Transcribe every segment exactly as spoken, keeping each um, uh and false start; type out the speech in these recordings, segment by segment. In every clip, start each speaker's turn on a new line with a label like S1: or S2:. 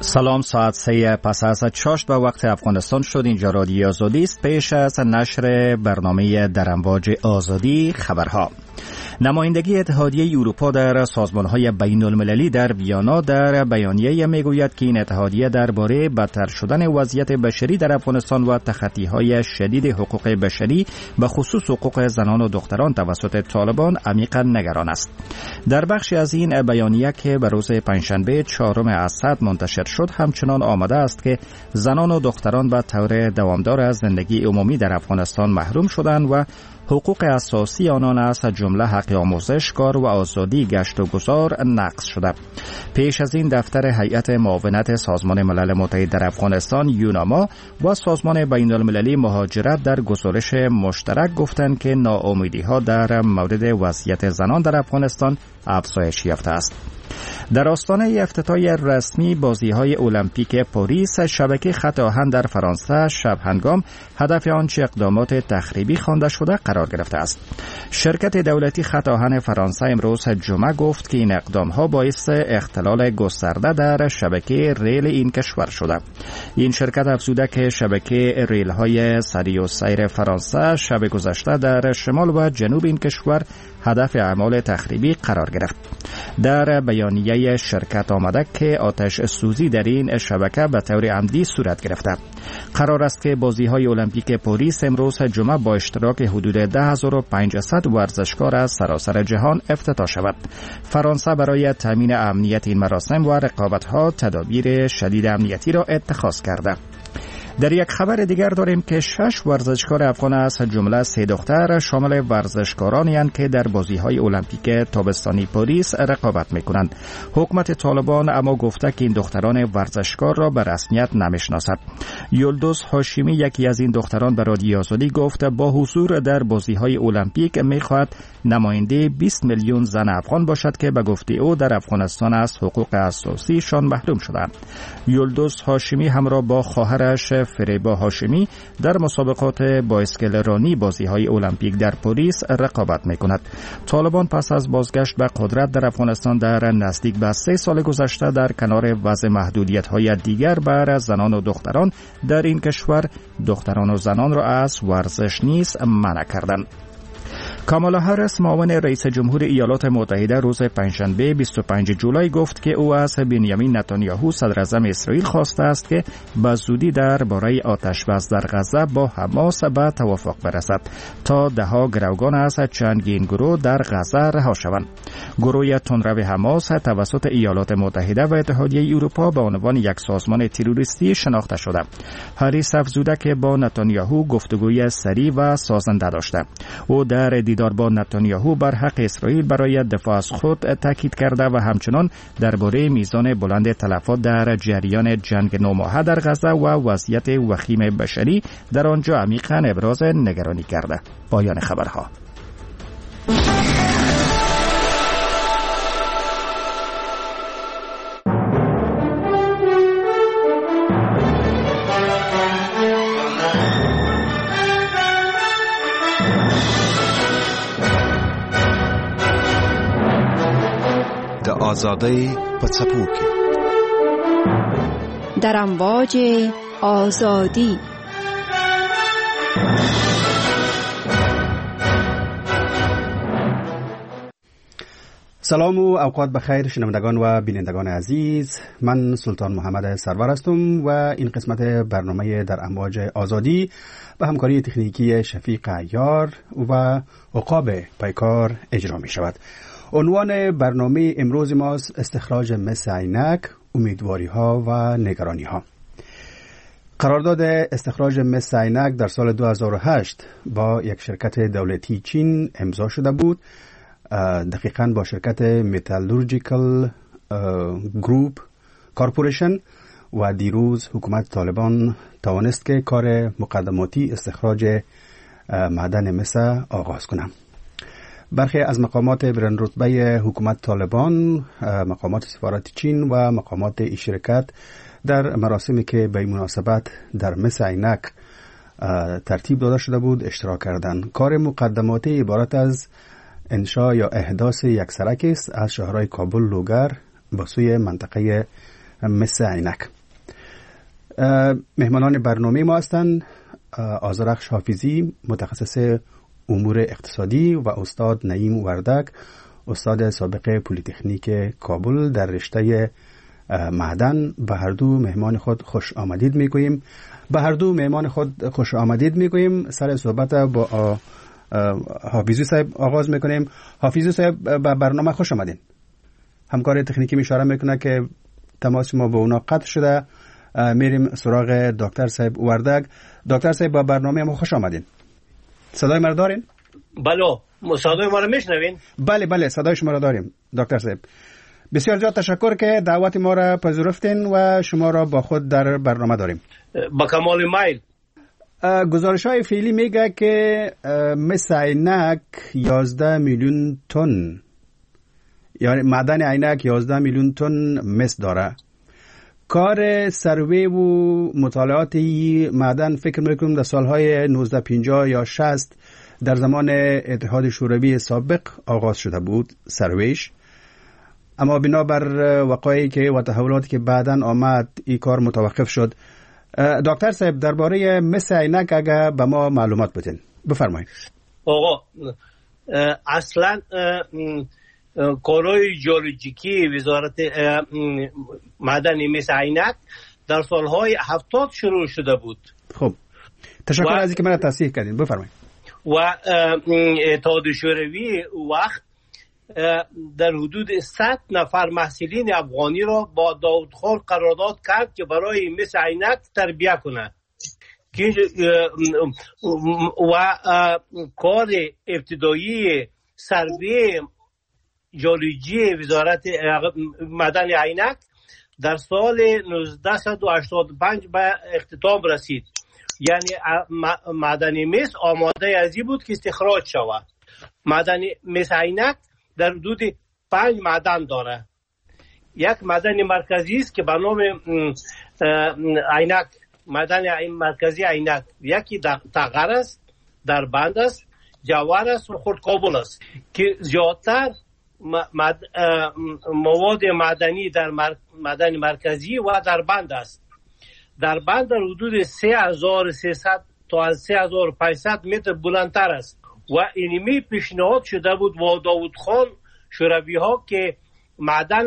S1: سلام، ساعت سه پس از چاشت به وقت افغانستان شد. اینجا رادیو آزادی است. پیش از نشر برنامه در امواج آزادی خبرها. نمایندگی اتحادیه اروپا در سازمان‌های بین‌المللی در ویانا در بیانیه میگوید که این اتحادیه درباره بدتر شدن وضعیت بشری در افغانستان و تخطی‌های شدید حقوق بشری به خصوص حقوق زنان و دختران توسط طالبان عمیقاً نگران است. در بخشی از این بیانیه که به روز پنجشنبه چهارم اسد منتشر شد همچنان آمده است که زنان و دختران به طور دوامدار از زندگی عمومی در افغانستان محروم شدند و حقوق اساسی آنان از جمله حق آموزش، کار و آزادی گشت و گذار نقض شده. پیش از این دفتر هیئت معاونت سازمان ملل متحد در افغانستان یوناما و سازمان بین المللی مهاجرت در گزارش مشترک گفتند که ناامیدی‌ها در مورد وضعیت زنان در افغانستان افزایش یافته است. در آستانه افتتاح رسمی بازی‌های المپیک پاریس، شبکه خط آهن در فرانسه شب هنگام هدف آنچه اقدامات تخریبی خوانده شده قرار گرفته است. شرکت دولتی خط آهن فرانسه امروز جمعه گفت که این اقدام‌ها باعث اختلال گسترده در شبکه ریل این کشور شده. این شرکت افزوده که شبکه ریل‌های سری و سیر فرانسه شب گذشته در شمال و جنوب این کشور هدف اعمال تخریبی قرار گرفت. در بیانیه شرکت آمده که آتش سوزی در این شبکه به طور عمدی صورت گرفته. قرار است که بازی‌های المپیک پاریس امروز جمعه با اشتراک حدود ده هزار و پانصد ورزشکار از سراسر جهان افتتاح شود. فرانسه برای تامین امنیت این مراسم و رقابت‌ها تدابیر شدید امنیتی را اتخاذ کرده. در یک خبر دیگر داریم که شش ورزشکار افغان از جمله سه دختر شامل ورزشکارانی اند که در بازی‌های المپیک تابستانی پاریس رقابت می‌کنند. حکومت طالبان اما گفته که این دختران ورزشکار را به رسمیت نمی‌شناسد. یلدوز هاشمی یکی از این دختران به رادیو آزادی گفت با حضور در بازی‌های المپیک می‌خواهد نماینده بیست میلیون زن افغان باشد که به گفته او در افغانستان از حقوق اساسیشان محروم شدند. یلدوز هاشمی همراه با خواهرش فریبا هاشمی در مسابقات بایسکل رانی بازی‌های المپیک در پاریس رقابت می‌کند. طالبان پس از بازگشت به قدرت در افغانستان در نزدیک به سه سال گذشته در کنار وضع محدودیت‌های دیگر بر زنان و دختران در این کشور دختران و زنان را از ورزش نیز منع کردند. کامالا هریس معاون رئیس جمهور ایالات متحده روز پنجشنبه بیست و پنجم جولای گفت که او از بنیامین نتانیاهو صدر اعظم اسرائیل خواسته است که به زودی درباره آتش‌بس در غزه با حماس به توافق برسد تا ده‌ها گروگان از چندین گروه در غزه رها شوند. گروه تندرو حماس توسط ایالات متحده و اتحادیه اروپا به عنوان یک سازمان تروریستی شناخته شده. هریس افزوده که با نتانیاهو گفتگوی سریع و سازنده داشته. او در دیدار با نتانیاهو بر حق اسرائیل برای دفاع از خود تاکید کرده و همچنان درباره میزان بلند تلفات در جریان جنگ نوماهه در غزه و وضعیت وخیم بشری در آنجا عمیقاً ابراز نگرانی کرده. پایان خبرها.
S2: آزادی پڅپو کې
S3: در امواج آزادی.
S4: سلام و اوقات بخیر شنوندگان و بینندگان عزیز، من سلطان محمد سرور هستم و این قسمت برنامه در امواج آزادی به همکاری تکنیکی شفیق عیار و عقاب پیکار اجرا می شود. عنوان برنامه امروز ماست استخراج مس عینک، امیدواری ها و نگرانی ها. قرارداد استخراج مس عینک در سال دو هزار و هشت با یک شرکت دولتی چین امضا شده بود، دقیقاً با شرکت متالورژیکال گروپ کارپوریشن، و دیروز حکومت طالبان توانست که کار مقدماتی استخراج معدن مس آغاز کنه. برخی از مقامات بلند رتبه حکومت طالبان، مقامات سفارت چین و مقامات این شرکت در مراسمی که به مناسبت در مس عینک ترتیب داده شده بود اشتراک کردند. کار مقدماتی عبارت از انشاء یا احداث یک سرک است از شهرهای کابل لوگر به سوی منطقه مس عینک. مهمانان برنامه ما هستند آذرخش حافظی، متخصص امور اقتصادی، و استاد نعیم وردک، استاد سابق پلی‌تکنیک کابل در رشته معدن. به هر دو مهمان خود خوش آمدید میگوییم. به هر دو مهمان خود خوش آمدید میگوییم. سر صحبت با حافظی صاحب آغاز میکنیم. حافظی صاحب به برنامه خوش آمدین. همکار تکنیکی می اشاره میکنه که تماس ما با اونا قطع شده. میریم سراغ دکتر صاحب وردک. دکتر صاحب با برنامه ما خوش آمدین. صدای ما رو دارین؟
S2: بله، صدای ما رو میشنوین؟
S4: بله بله، صدای شما رو داریم دکتر صاحب. بسیار زیاد تشکر که دعوت ما را پذیرفتین و شما را با خود در برنامه داریم.
S2: با کمال میل.
S4: گزارش های فعلی میگه که مس عینک یازده میلیون تن، یعنی معدن عینک یازده میلیون تن مس داره. کار سروی و مطالعات معدن فکر میکنم در سالهای نوزده پنجاه یا شصت در زمان اتحاد شوروی سابق آغاز شده بود سرویش، اما بنابر وقایعی که و تحولاتی که بعداً آمد این کار متوقف شد. دکتر صاحب درباره مس عینک اگه به ما معلومات بدین بفرمایید.
S2: آقا اصلا کارهای ژئولوژیکی وزارت معدن مس عینک در سالهای هفتاد شروع شده بود.
S4: خب تشکر از اینکه من تصحیح کردین. بفرمایید.
S2: و اتحاد شوروی وقت در حدود صد نفر محصلین افغانی را با داود خان قرارداد کرد که برای مس عینک تربیت کنند و کار ابتدایی سروی ژئولوژی وزارت معدن عینک در سال نوزده هشتاد و پنج به اختتام رسید. یعنی معدن مس آماده ازی بود که استخراج شود. معدن مس عینک در حدود پنج معدن داره. یک معدن مرکزی است که به نام عینک، معدن مرکزی عینک، یکی تغر است، در بند است، جوهر است و خرد کابل است که زیادتر مواد معدنی در معدن مرکزی و در بند است. در بند در حدود سه هزار و سیصد تا از سه هزار و پانصد متر بلندتر است و اینمی پیشنهاد شده بود با داود خان شوروی ها که معدن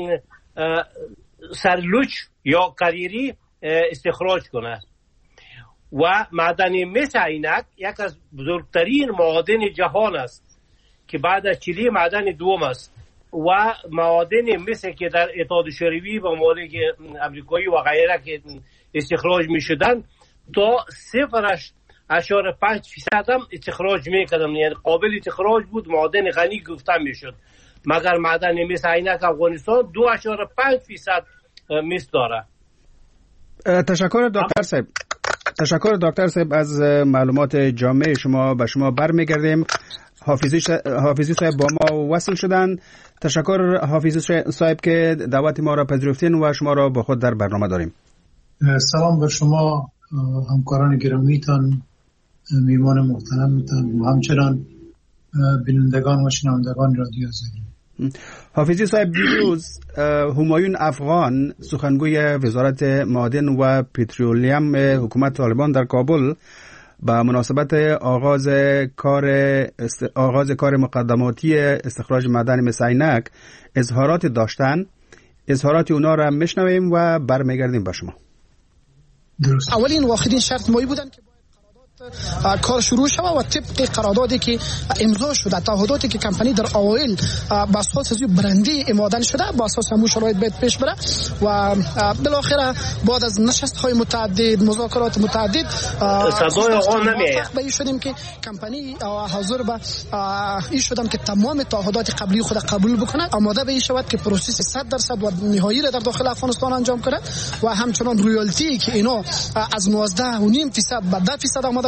S2: سرلوچ یا قریری استخراج کنه. و معدن مس عینک یک از بزرگترین معادن جهان است که بعد از چلی معدن دوم است و معادن مس که در اتحاد شوروی و ممالک امریکایی و غیره که استخراج می شدن تا صفر اشاره پنج فیصد هم استخراج می کردن، یعنی قابل استخراج بود، معادن غنی گفتن می شد. مگر معدن مس عینک افغانستان دو اشاره پنج فیصد مس داره.
S4: تشکر دکتر صاحب. تشکر دکتر صاحب از معلومات جامع شما. به شما برمیگردیم. حافظی حافظی صاحب با ما وصل شدن. تشکر حافظی صاحب که دعوت ما را پذیرفتین و شما را با خود در برنامه داریم.
S5: سلام به شما همکاران گرامیتان، میهمان محترمتان و همچنان بینندگان و شنوندگان رادیو آزادی.
S4: حافظی صاحب دیروز همایون افغان سخنگوی وزارت معادن و پترولیم حکومت طالبان در کابل با مناسبت آغاز کار است... آغاز کار مقدماتی استخراج معدن مس عینک اظهارات داشتن. اظهارات اونا را میشنویم و برمیگردیم با شما.
S5: درست.
S6: اولین و آخرین شرط مایی بودن که باید کار شروع شود و طبق قراردادی که امضا شده، تعهداتی که کمپانی در اوایل با اساس از برندی معدن شده با اساس همون شرایط باید پیش بره و بالاخره بعد از نشست های متعدد، مذاکرات متعدد
S2: صدای آقا نمیاد
S6: به این شدیم که کمپانی حاضر به این شدن که تمام تعهدات قبلی خود قبول بکنه، آماده به این شود که پروسس صد درصد و نهایی را در داخل افغانستان انجام کنه و همچنان رویالتی که اینا از نوزده و نیم درصد به ده درصد آماده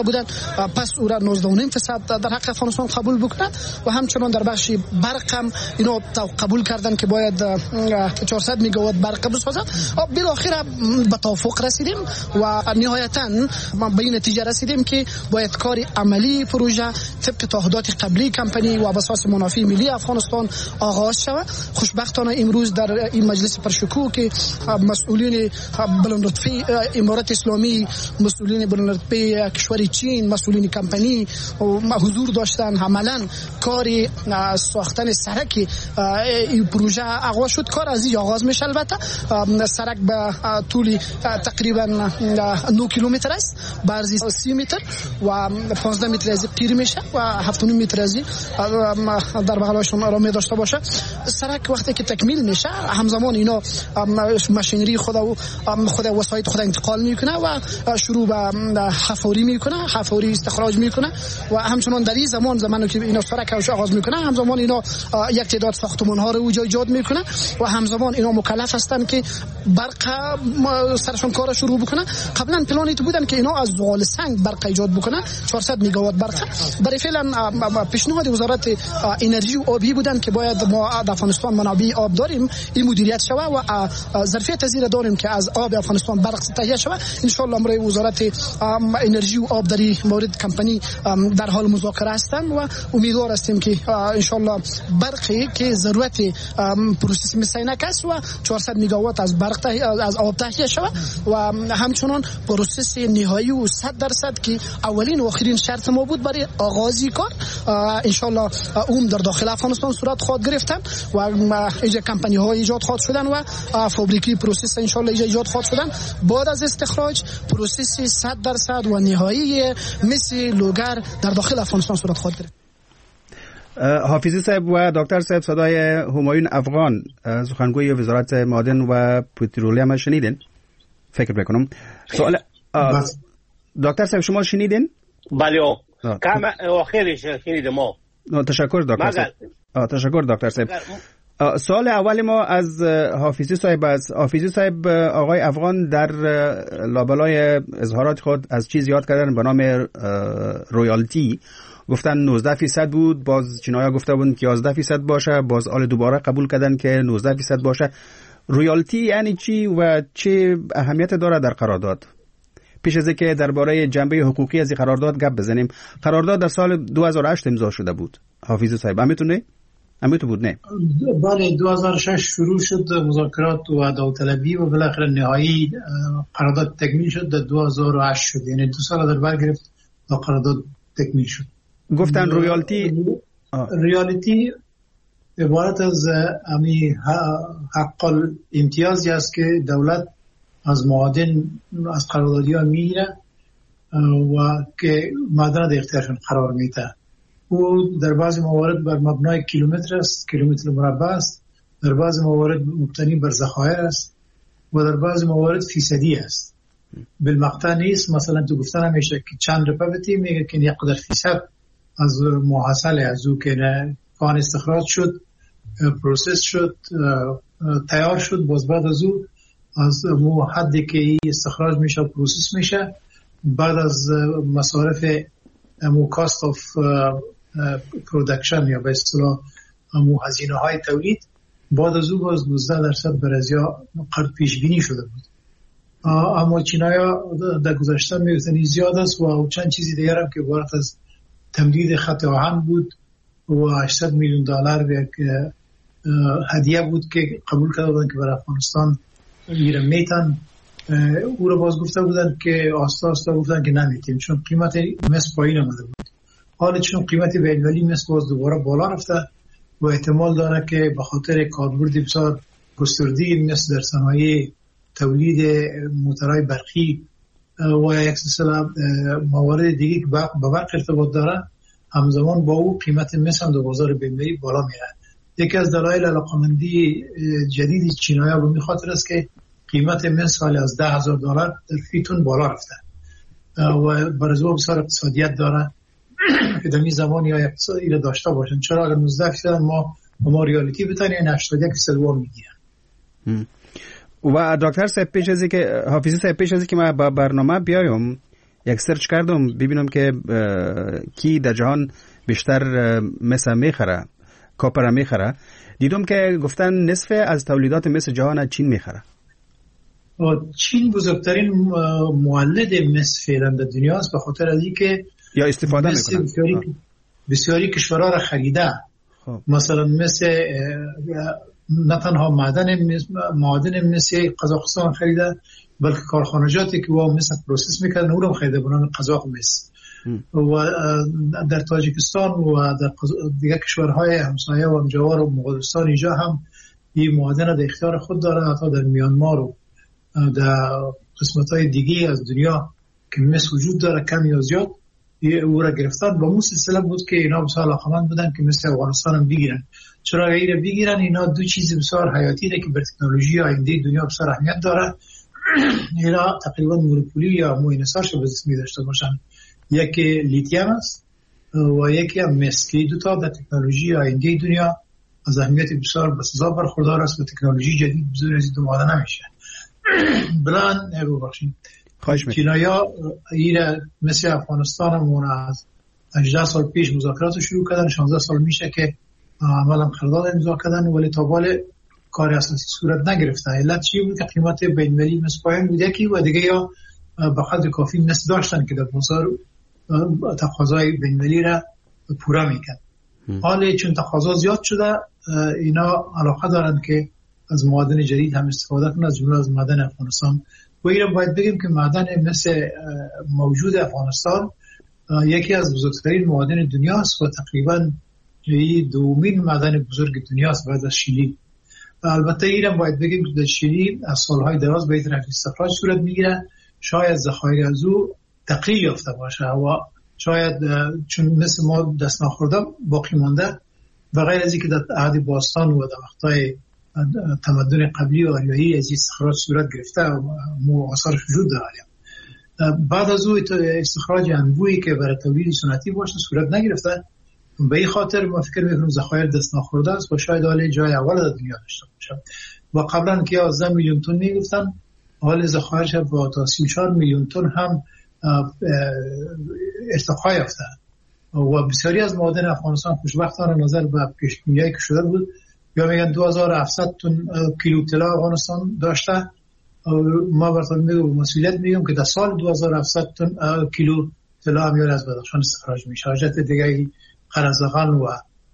S6: بودن پس او را نوزده و نیم درصد در حق افغانستان قبول بکنند و همچنان در بخش برق هم اینا قبول کردن که باید چهارصد مگاوات برق بسازند. بالاخره به توافق رسیدیم و نهایتاً به این نتیجه رسیدیم که باید کار عملی پروژه طبق تعهدات قبلی کمپانی و اساس منافع ملی افغانستان آغاز شود. خوشبختانه امروز در این مجلس پرشکوه که مسئولین بلند رتبه امارات اسلامی، مسئولین بلند رتبه کشور چین، مسئولین کمپانی حضور داشتن، عملاً کار ساختن سرک این پروژه آغاز شد. کار از این آغاز میشه. البته سرک به طول تقریبا نه کیلومتر است، برزی سی متر و پانزده متر از قیر میشه و هفت و نیم متر از در بغلشون آرامی داشته باشه. سرک وقتی که تکمیل میشه همزمان اینا ماشینری خود و خود وسایط خود انتقال میکنه و شروع به حفاری میکنه، حفاری استخراج میکنه و همچنان در این زمان زمانی که اینا سرک آغاز میکنه همزمان اینا یک تعداد ساختمان ها رو اونجا ایجاد میکنه و همزمان اینا مکلف هستن که برق سرشون کار شروع بکنه. قبلا پلانی تو بودن که اینا از زغال سنگ برق ایجاد بکنه، چهارصد مگاوات برق. برای فعلا پیشنهاد وزارت انرژی و آبی بودن که باید ما در افغانستان منابع آب داریم این مدیریت شوه و ظرفیت زیر داریم که از آب افغانستان برق تهیه شوه. ان شاء الله امروز وزارت انرژی و آب در این مورد کمپانی در حال مذاکره هستند و امیدوار هستیم که ان شاء الله برقی که ضرورت پروسس مسینک است و چهارصد مگاوات از برق از آب تهیه شوه و همچنان پروسس نهایی و صد درصد که اولین و آخرین شرط ما بود برای آغازی کار ان شاء الله اون در داخل افغانستان صورت خواهد گرفتن و اینجا کمپانی ها ایجاد خواهد شدن و فابریکی پروسس ان شاء الله ایجاد خواهد شدن. بعد از استخراج پروسس صد درصد و نهایی مثل لوگر در داخل افغانستان صورت خواهد گرفت.
S4: حافظی صاحب و دکتر صاحب صدای همایون افغان سخنگوی وزارت معادن و پترولیوم شنیدین؟ فکر بکنم. سوال دکتر صاحب شما شنیدین؟
S2: بله کم آخرش شنیدم ما.
S4: تشکر دکتر صاحب. تشکر دکتر صاحب. سوال اول ما از حافظی صاحب است. حافظی صاحب آقای افغان در لابلای اظهارات خود از چیز یاد کردن به نام رویالتی، گفتن نوزده فیصد بود، باز چینایا گفته بودن که یازده فیصد باشه، باز آل دوباره قبول کردن که نوزده فیصد باشه. رویالتی یعنی چی و چه اهمیت داره در قرارداد؟ پیش از اینکه درباره جنبه حقوقی از این قرارداد گپ بزنیم، قرارداد در سال دو هزار و هشت امضا شده بود. حافظی صاحب همینطوره؟ همینطور بود نه؟
S5: بله دو هزار و شش شروع شد مذاکرات و داوطلبی و بالاخره نهایی قرارداد تکمیل شد در دو هزار و هشت شد، یعنی دو سال در بر گرفت تا قرارداد تکمیل شد.
S4: گفتن رویالتی
S5: رویالتی عبارت از امی حق امتیازی است که دولت از معادن از قراردادی ها میگیره و که معدن در اختیارشون قرار میده. او در بعضی موارد بر مبنای کیلومتر است، کیلومتر مربع است، در بعضی موارد مبتنی بر ذخایر است و در بعضی موارد فیصدی است. بالمقطع نیست. مثلا تو گفتن همیشه که چند رپبتی میگه که یک قدر فیصد از محصول از او که کان استخراج شد، پروسس شد، تیار شد، باز بعد از او از مو حدی که استخراج میشه پروسس میشه، بعد از مصارف مو کاست آف پرودکشن یا به اصطلاح مو هزینه های تولید، بعد از او باز نوزده درصد برازیا قرض پیش بینی شده بود. اما چینایا در گذشته میگفتن زیاد است و چند چیزی دیگر هم که عبارت از تمدید خط آهن بود و هشتصد میلیون دلار یک هدیه بود که قبول کرده بودن که برای افغانستان میره میتن. او رو باز گفته بودن که آستا آستا گفتن که نمیتیم چون قیمت مس پایین آمده بود. حالا چون قیمت بین‌المللی مس باز دوباره بالا رفته و احتمال داره که به خاطر کاربرد بسیار گسترده مس در صنایع تولید موتورهای برقی و یک سلسله موارد دیگه که با برق ارتباط داره، همزمان با او قیمت مس هم در بازار بین‌المللی بالا میره. یکی از دلایل علاقمندی جدید چینایا به این خاطر است که قیمت مس حالی از ده هزار دلار در فی تن بالا رفته و برای او بسیار اقتصادیت داره که در این زمان یا اقتصادی را داشته باشن. چرا اگر نوزده فیصد ما ما ریالیتی بتن یا هشتاد و یک فیصد وام میگیرن.
S4: و دکتر صاحب پیش از که حافظی صاحب پیش از که ما با برنامه بیایم یک سرچ کردم ببینم که کی در جهان بیشتر مس میخره، کاپر میخره. دیدم که گفتن نصف از تولیدات مس جهان چین میخره.
S5: چین بزرگترین مولد مس فعلا در دنیا است، به خاطر از اینکه
S4: یا استفاده میکنه
S5: بسیاری, بسیاری کشورها را خریده. خب. مثلا مثل نه تنها معدن مس معادن مس قزاقستان خریده، بلکه کارخانجاتی که وا مس پروسس میکردن اونم خریده به نام قزاق مس. و در تاجیکستان و در دیگر کشورهای همسایه و همجوار و مغولستان اینجا هم این معادن در اختیار خود داره. حتی در میانمار و در قسمت‌های دیگه از دنیا که مس وجود داره کم یا زیاد او را گرفتن. با مو سلسله بود که اینا بسیار علاقمند بودن که مثل افغانستان هم بگیرن. چرا ایره بگیرن؟ اینا دو چیز بسیار حیاتی ده که بر تکنولوژی آینده دنیا بسیار اهمیت داره. اینا تقریبا مونوپولی یا مو انحصار شده می داشته باشن. یکی لیتیم است و یکی هم مس که دو تا در تکنولوژی آینده دنیا از اهمیت بسیار بسزا برخوردار است و تکنولوژی جدید بزرگ از دو ماده نمیشه. بلان نبو بخشیم چینایا ایره مثل افغانستان همون از هجده سال پیش مذاکرات شروع کردن. شانزده سال میشه که عملا قرارداد امضا کردن، ولی تا بال کار اساسی صورت نگرفته. علت چی بود؟ که قیمت بین‌المللی مس پایین بود یکی و دیگه یا به قدر کافی مس داشتن که در بازار تقاضای بین‌المللی را پورا میکرد. حالا چون تقاضا زیاد شده اینا علاقه دارن که از معادن جدید هم استفاده کنن، از جمله از معدن افغانستان. و اینا باید بگیم که معدن مثل موجود افغانستان یکی از بزرگترین معادن دنیا است و تقریبا دومین معدن بزرگ دنیا است بعد از شیلی. البته اینا باید بگیم که در شیلی از سالهای دراز به طرف استخراج صورت میگیره. شاید ذخایر از او تقلیل یافته باشه و شاید چون مثل ما دست نخورده باقی مانده و غیر از اینکه در عهد باستان و در وقتهای تمدن قبلی و آریایی از استخراج صورت گرفته و آثارش وجود داره. بعد از او استخراج انبویی که برای تولید سنتی باشه صورت نگرفته. به این خاطر ما فکر میکنم ذخایر دست نخورده است و شاید حال جای اول در دنیا داشته باشه. و قبلا که یازده میلیون تن میگفتن، حال ذخایرش با تا سی و چهار میلیون تن هم ارتقا یافته و بسیاری از معادن افغانستان خوشبختانه نظر به پیشبینی‌هایی که شده بود یا میگن دو هزار و هفتصد تن کیلو طلا افغانستان داشته. ما براتون میگم مسئولیت میگم که در سال دو هزار و هفتصد تن کیلو طلا هم از بدخشان استخراج میشه. حاجت دیگه قرضدغان و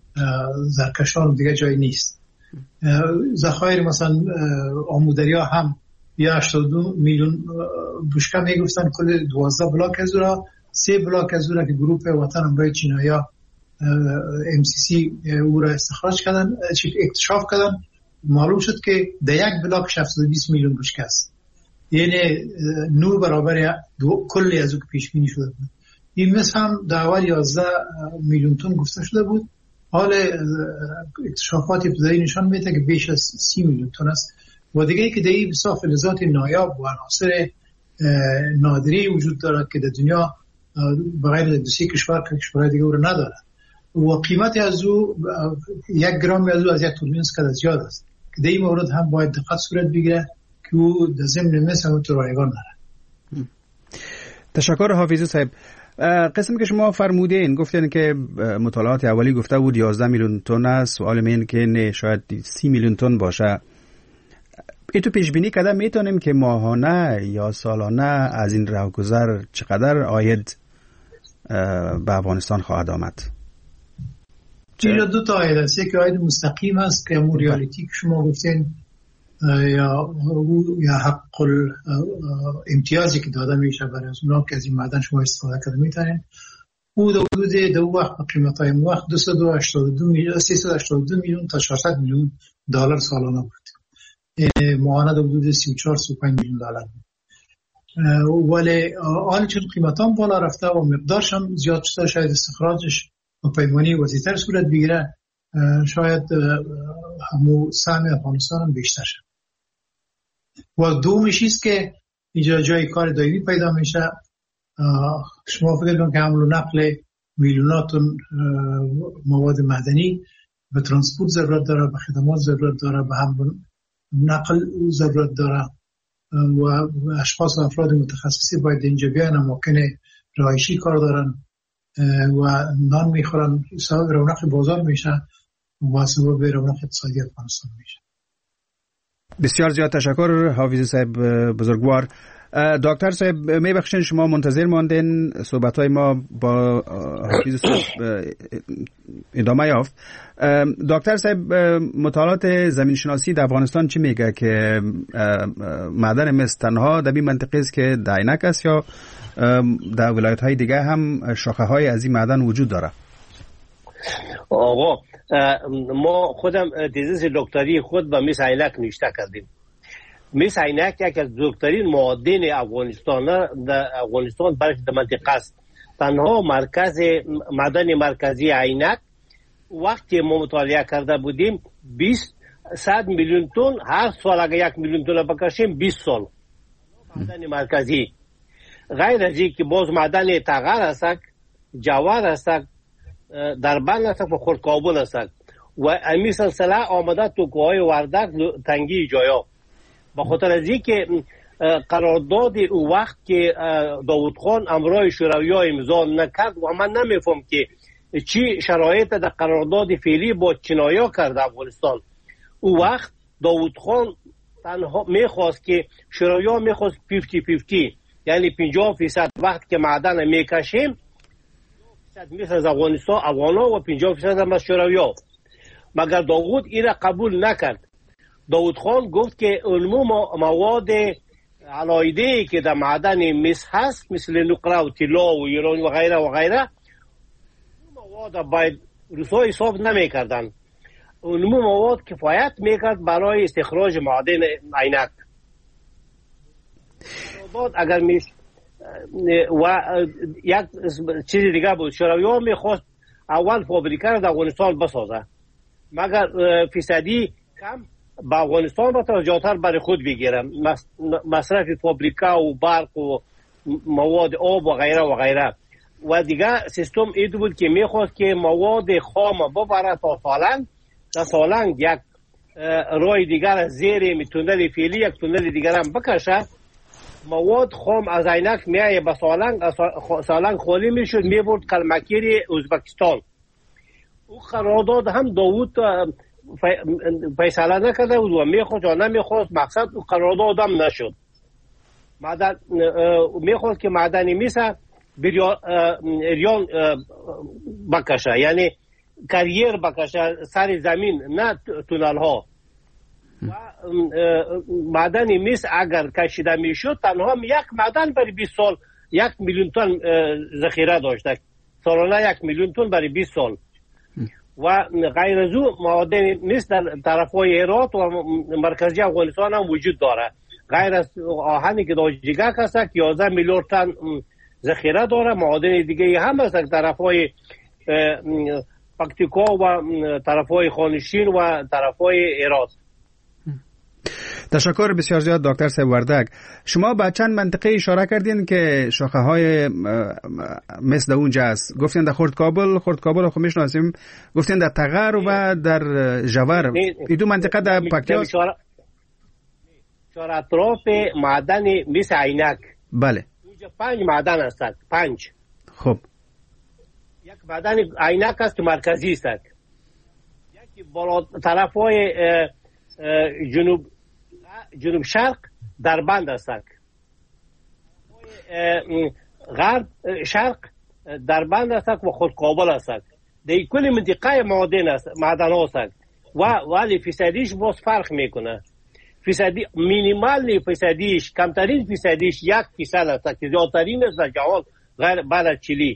S5: زرکشان دیگه جای نیست. ذخایر مثلا آمودریا هم یا هشتاد و دو میلیون بشکه میگفتن کل دوازده بلاک از اون سه بلاک از اون که گروه وطن امرای چینایا ام سی سی او را استخراج کردن، اکتشاف کردن. معلوم شد که در یک بلاک هفتصد و بیست میلیون بشکه است، یعنی نو برابر کلی از او که پیش بینی شده بود. این مثل هم در اول یازده میلیون تن گفته شده بود، حال اکتشافات ابتدایی نشان میده که بیش از سی میلیون تن است. و دیگه ای که دیگه بسیار فلزات نایاب و عناصر نادری وجود دارد که در دنیا بغیر دو سه کشور که کشورهای دیگه رو نداره و قیمت از او یک گرم از او از یک توربین اسکات زیاد است که در این مورد هم باید دقت صورت بگیره که او در ضمن مثل همونطور رایگان داره.
S4: تشکر حافظی صاحب. قسم که شما فرمودین گفتین که مطالعات اولی گفته بود یازده میلیون تن است، سوال من که نه شاید سی میلیون تن باشه. ایتو پیش بینی کردن میتونیم که ماهانه یا سالانه از این راهگذر چقدر عاید به افغانستان خواهد آمد؟
S5: اینجا دو تا عاید است، یک عاید مستقیم است که همون ریالیتی که شما گفتین یا یا حق امتیازی که داده میشه برای از اونا که از این معدن شما استفاده کرده میتونین. او در حدود دو وقت به قیمت های وقت دویست و هشتاد و دو میلیون سیصد و هشتاد و دو میلیون تا چهارصد میلیون دلار سالانه بود. معاند حدود سی و چهار سی و پنج میلیون دلار بود. ولی آن چون قیمت هم بالا رفته و مقدارش هم زیاد شده، شاید استخراجش و پیمانی وسیع‌تر صورت بگیره، شاید همو سهم افغانستان هم بیشتر شد. و دومش است که اینجا جای کار دایمی پیدا میشه. شما فکر کنید که حمل و نقل میلیونات مواد معدنی به ترانسپورت ضرورت داره، به خدمات ضرورت داره، به حمل نقل ضرورت داره و اشخاص و افراد متخصصی باید اینجا بیان اماکن رایشی کار دارن و نان میخورن، سبب رونق بازار میشه و سبب رونق اقتصادی افغانستان میشه.
S4: بسیار زیاد تشکر حافظ صاحب بزرگوار. دکتر صاحب میبخشین شما منتظر ماندین، صحبت‌های ما با حافظ صاحب ادامه یافت. دکتر صاحب مطالعات زمین شناسی در افغانستان چی میگه که معدن مس تنها در این منطقه است که در عینک است یا در ولایت‌های دیگه هم شاخه‌های از این معدن وجود داره؟
S2: آقا ما خودم تزیس دکتری خود با مس عینک نوشته کردیم. مس عینک یک از بزرگترین معادن افغانستان در افغانستان برای منطقه است. تنها مرکز معدن مرکزی عینک وقتی ما مطالعه کرده بودیم بیست صد میلیون تن، هر سال اگر یک میلیون تن بکشیم بیست سال معدن مرکزی. غیر از این که باز معدن تغر است، جوهر است، دربند است و خردکابل است و امی سلسله آمده تو کوههای وردک تنگی جایا. به خاطر از این که قرارداد او وقت که داوود خان امرای شوروی امضا نکرد و من نمیفهم که چی شرایط در قرارداد فعلی با چینایا کرده افغانستان. او وقت داوود خان تنها میخواست که شوروی میخواست پنجاه پنجاه، یعنی پنجاه فیصد وقت که معدن میکشیم مثل از افغانستان افغانا و پنجاه فیصد هم از شوروی. مگر داوود این را قبول نکرد. داوود خان گفت که علمو مواد علایده‌ای که در معدن مس هست مثل نقره و طلا و یوران و غیره و غیره مواد باید روس‌ها حساب نمی‌کردن. علمو مواد کفایت میکرد برای استخراج معدن عینک. اگر میش و یک چیز دیگه بود، شوروی میخواست اول فابریکه را در افغانستان بسازه مگر فیصدی کم با افغانستان را توجهاتر برای خود بگیرم، مصرف فابریکه و برق و مواد آب و غیره و غیره. و دیگه سیستم ایدو بود که میخواست که مواد خام ببره تا سالنگ، تا سالنگ یک رای دیگر زیر تونل فعلی یک تونل دیگر هم بکشه. مواد خام از عینک میایه به سالنگ، سالنگ خالی میشد میبرد کلمکیری ازبکستان. او قرارداد هم داوود فیصله نکرده بود و میخواست یا نمیخواست، مقصد او قرارداد هم نشد. معدن میخواست که معدنی میسه ریان بکشه، یعنی کریر بکشه سر زمین، نه تونل ها. و معدن میس اگر کشیده میشد تنها یک معدن برای بیست سال یک میلیون تن ذخیره داشته، سالانه یک میلیون تن برای بیست سال. و غیر از او معادن میس در طرفهای هرات و مرکزی افغانستان هم وجود داره. غیر از آهنی که در جگک هست یازده میلیون تن ذخیره داره. معادن دیگه هم هست در طرفهای پکتیکا و طرفهای خانشین و طرفهای هرات.
S4: تشکر بسیار زیاد دکتر صاحب وردک. شما به چند منطقه اشاره کردین که شاخه های مثل اونجا است. گفتین در خردکابل، خردکابل خو میشناسیم، گفتین در تغر و در جوار. این دو منطقه در پکتیا
S2: چهار اطراف معدن مثل عینک.
S4: بله.
S2: اینجا پنج معدن هستند، پنج.
S4: خب.
S2: یک معدن عینک است که مرکزی است. یکی بالا طرفای جنوب جنوب شرق دربند است. غرب شرق دربند است و خودکابل است. در کل منطقه معدن است، معدن است و ولی فیصدیش باز فرق میکنه. فیصدی مینیمال فیصدیش، کمترین فیصدیش یک فیصد است که زیادترین است در جهان غیر بعد از چیلی.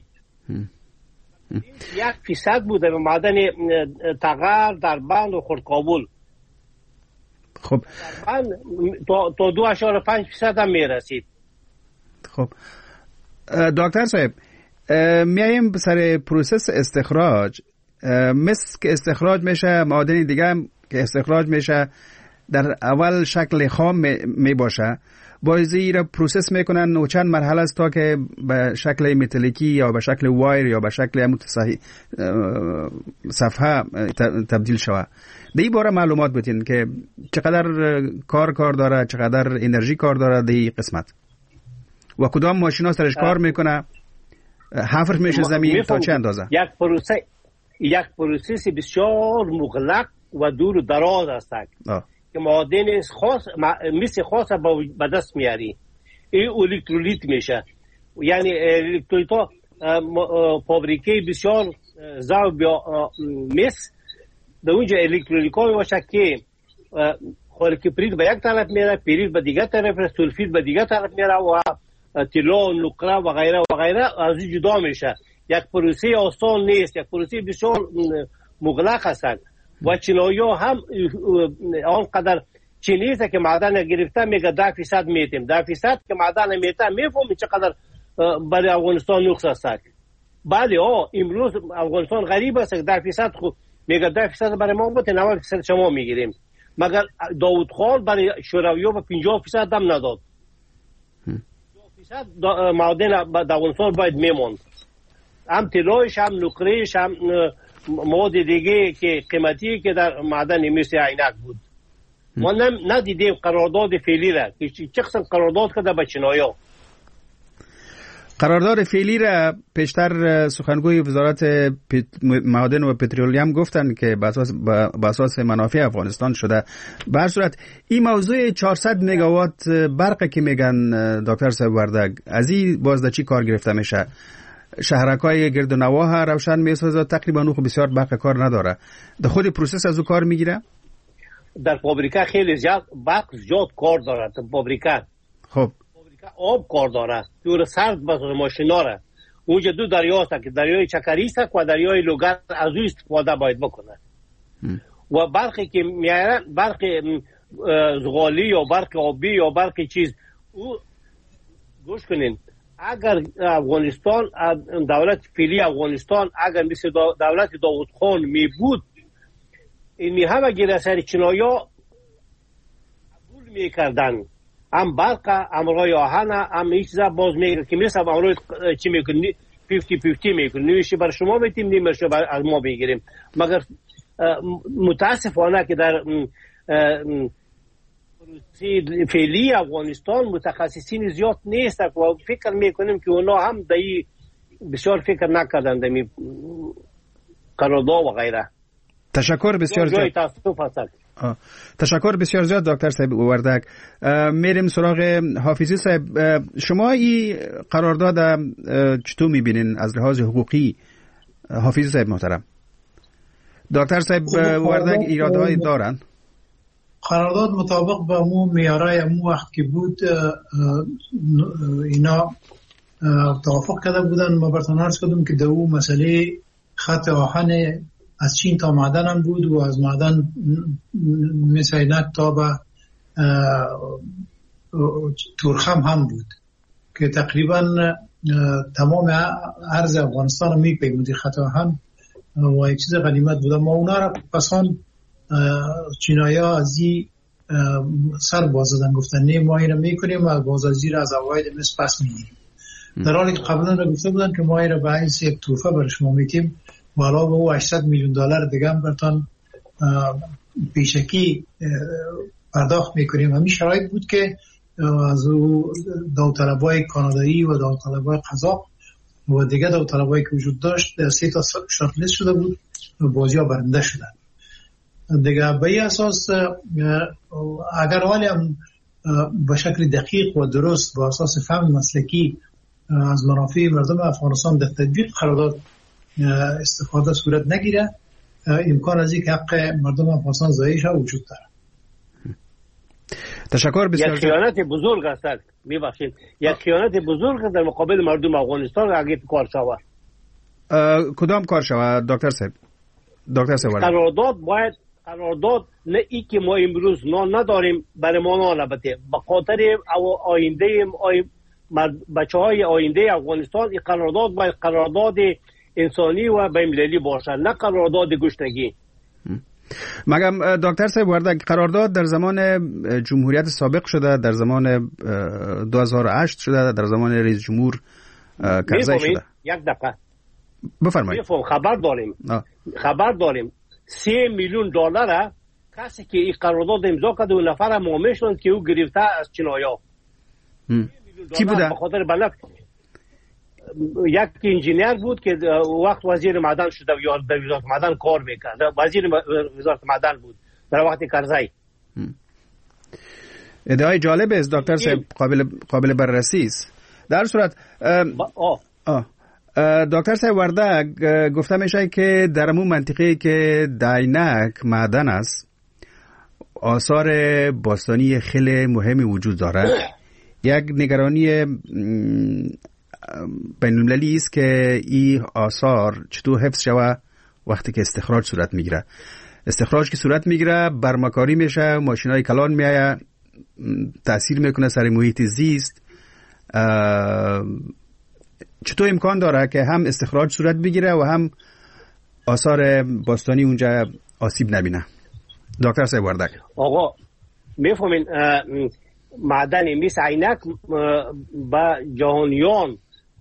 S2: یک فیصد بوده به معدن تغر، دربند و خودکابل.
S4: خب
S2: تا تا دو اشاره پنج فیصد هم میرسید.
S4: خب دکتر صاحب میایم سر پروسس استخراج. مثل که استخراج میشه معادن دیگه هم که استخراج میشه در اول شکل خام می باشه، بازی را پروسس میکنن و چند مرحله است تا که به شکل متالیکی یا به شکل وایر یا به شکل متصحی صفحه تبدیل شوه. در این باره معلومات بتین که چقدر کار کار داره، چقدر انرژی کار داره در این قسمت و کدام ماشینا سرش کار میکنه حفر میشه زمین تا چه اندازه؟
S2: یک پروسه یک پروسه بسیار مغلق و دور و دراز است که معادن خاص مثل خاص به دست میاری. این الکترولیت میشه، یعنی الکترولیت ها فابریکه بسیار ضعف یا مس در اونجا الکترولیت ها میباشه که خالکپریت به یک طرف میره، پیریت به دیگه طرف، سولفید به دیگه طرف میره و طلا، نقره و غیره و غیره از این جدا میشه. یک پروسه آسان نیست، یک پروسه بسیار مغلق هستند و چینایی ها هم آنقدر چینی است که معدن گرفته میگه ده فیصد میتیم، ده فیصد که معدن میته میفهمی چقدر برای افغانستان نقص است. بله ها امروز افغانستان غریب است، ده فیصد خود میگه ده فیصد برای ما بوده، نود فیصد شما میگیریم. مگر داوود خان برای شوروی‌ها به پنجاه فیصد هم نداد. پنجاه فیصد معدن در افغانستان باید میموند، هم طلایش هم نقرهش هم مواد دیگه که قیمتی که در معدن مثل عینک بود. ما ندیدیم قرارداد فعلی را که چه قسم قرارداد کرده با چینایی‌ها.
S4: قرارداد فعلی را پیشتر سخنگوی وزارت معادن و پترولیوم گفتن که به اساس به اساس منافع افغانستان شده. به هر صورت این موضوع چهارصد مگاوات برق که میگن دکتر صاحب وردگ، از این باز در چی کار گرفته میشه؟ شهرکای گرد و نواح روشن میسازه، تقریبا اون بسیار برق کار نداره. در خود پروسس از او کار میگیره؟
S2: در فابریکه خیلی زیاد برق زیاد کار داره. در فابریکه
S4: خب
S2: فابریکه آب کار داره، دور سرد بس ماشینا را. اونجا دو دریا است که دریای چکریست و دریای لوگر، از او استفاده باید بکنه. هم. و برقی که میاره برق زغالی یا برق آبی یا برق چیز، او گوش کنین، اگر افغانستان دولت فعلی افغانستان اگر مثل دولت داوود خان می بود، اینی همه گیر سر چینایا قبول میکردن، هم برق هم رای آهن هم هیچ چیزا باز میگه که مثل امروز چی میکنی پنجاه پنجاه میکنی، نویشی بر شما میتیم نیمش از ما بگیریم. مگر متاسفانه که در فعلی افغانستان متخصصین زیاد نیست و فکر میکنیم که اونا هم دایی بسیار فکر نکردن دمی قرارداد و غیره.
S4: تشکر بسیار زیاد. تشکر بسیار زیاد دکتر صاحب وردگ. میریم سراغ حافظی صاحب. شما این قرارداد چطور میبینین از لحاظ حقوقی؟ حافظی صاحب محترم. دکتر صاحب وردگ ایرادهایی دارن؟
S5: قرارداد مطابق با مو میارای مو وقت که بود اینا توافق کرده بودن. ما برتون عرض کردم که دو مسئله خط آهن از چین تا معدن هم بود و از معدن مثل اینک تا به تورخم هم بود که تقریبا تمام عرض افغانستان رو میپیمودی خط آهن و یک چیز غنیمت بود. ما اونا را پسان چینایی ها از این سر باز دادن، گفتن نه ما این را میکنیم و بازازی را از عواید مصر پس میگیریم، در حالی که قبلا را گفته بودن که ما این را به حیث یک توفه برای شما میتیم و علاوه او هشتصد میلیون دلار دیگه هم برتان پیشکی پرداخت میکنیم. همین شرایط بود که از او داوطلبای کانادایی و داوطلبای قزاق و دیگه داوطلبایی که وجود داشت سه تا شارت لیست شده بود و بازی ها برنده شدن دیگه. به این اساس اگر والی هم به شکل دقیق و درست با اساس فهم مسلکی از منافع مردم افغانستان در تطبیق قرارداد استفاده صورت نگیره، امکان از اینکه حق مردم افغانستان ضایع شود وجود داره.
S4: تشکر بسیار.
S2: یک خیانت بزرگ است، میبخشید، یک خیانت بزرگ در مقابل مردم افغانستان اگه کار شود.
S4: کدام کار شود دکتر صاحب؟ دکتر صاحب
S2: قرارداد باید قرارداد نه ای که ما امروز نان نداریم برای ما نان البته به خاطر آینده بچه های آینده افغانستان، این قرارداد باید قرارداد انسانی و بین‌المللی باشد، نه قرارداد گشنگی.
S4: مگم دکتر صاحب وردگ قرارداد در زمان جمهوریت سابق شده، در زمان دو هزار و هشت شده، در زمان رئیس جمهور کرزی شده.
S2: یک دقیقه
S4: بفرمایید.
S2: خبر داریم آه. خبر داریم سه میلیون دلار کسی که این قرارداد امضا کرده و نفر معامله شدند که او گرفته از چینایا.
S4: کی بوده؟
S2: به خاطر بلک یک انجینیر بود که وقت وزیر معدن شده یا در وزارت معدن کار میکرد. وزیر وزارت معدن بود در وقت کرزی.
S4: ادعای جالب است دکتر صاحب، قابل قابل بررسی است. در صورت
S2: آه.
S4: آه. دکتر صاحب وردک گفته میشه که در همون منطقه که داینک معدن است آثار باستانی خیلی مهمی وجود دارد. یک نگرانی بین‌المللی است که این آثار چطور حفظ شود وقتی که استخراج صورت میگیره. استخراج که صورت میگیره برمکاری میشه، ماشینای کلان میآید، تأثیر میکنه سر محیط زیست. چطور امکان داره که هم استخراج صورت بگیره و هم آثار باستانی اونجا آسیب نبینه؟ دکتر صاحب وردک.
S2: آقا میفهمین معدن میس عینک با جهانیان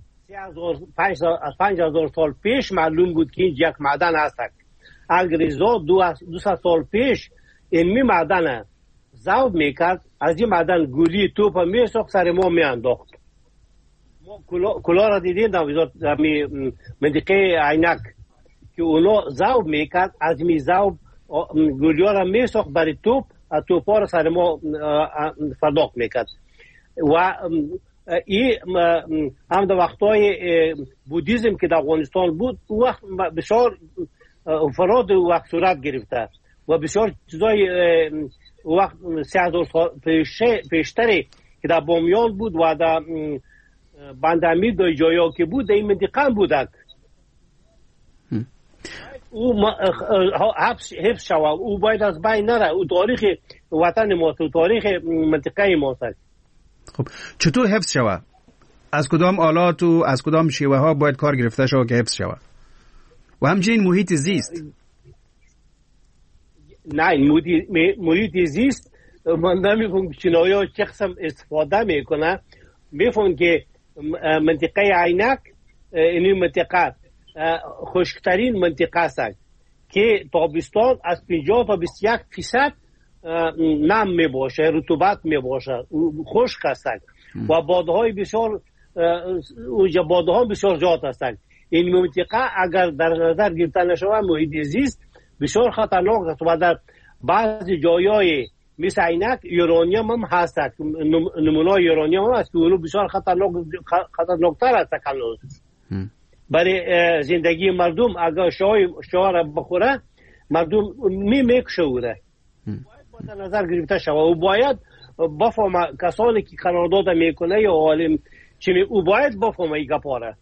S2: پنج هزار سال پیش معلوم بود که این یک معدن هست. انگریزا دو سال پیش این معدن ذوب میکرد، از این معدن گولی توپ میساخت سر ما میانداخت. ما کلا را دیدیم در منطقه عینک که اونا ذوب میکرد، از می ذوب گولی ها را میساخت برای توپ، از توپ ها را سر ما فرداخت میکرد. و این هم در وقتای بودیزم که در افغانستان بود وقت بسیار فراد وقت صورت گرفته و بسیار چیزای وقت سه هزار سال پیشتری که در بامیان بود و در بندامیر در جایا که بود در این منطقه هم بودک. او حفظ شود، او باید از بین نره. او تاریخ وطن ماست، او تاریخ منطقه ماست.
S4: خب چطور حفظ شود؟ از کدام آلات و از کدام شیوه ها باید کار گرفته شود که حفظ شود؟ و همچنین محیط زیست.
S2: نه محیط زیست من نمیفهم چینایی ها چه قسم استفاده میکنه. میفهم که منطقه عینک این منطقه خشکترین منطقه است که تابستان از پنجاه تا بیست و یک فیصد نم می باشه، رطوبت می باشه، خشک است و بادهای بسیار بادها بسیار زیاد هستند. این منطقه اگر در نظر گرفته نشود محیط زیست بسیار خطرناک است و در بعضی جایای مثل عینک یورانیم هم هست، نمونه یورانیم هم هست که اونو بسیار خطرناک خطرناکتر است هنوز برای زندگی مردم. اگر شاه را بخوره مردم می میکشه اوره. باید در نظر گرفته شود و باید بفهمه کسانی که قرارداد میکنه یا عالم چی او باید بفهمه این گپاره.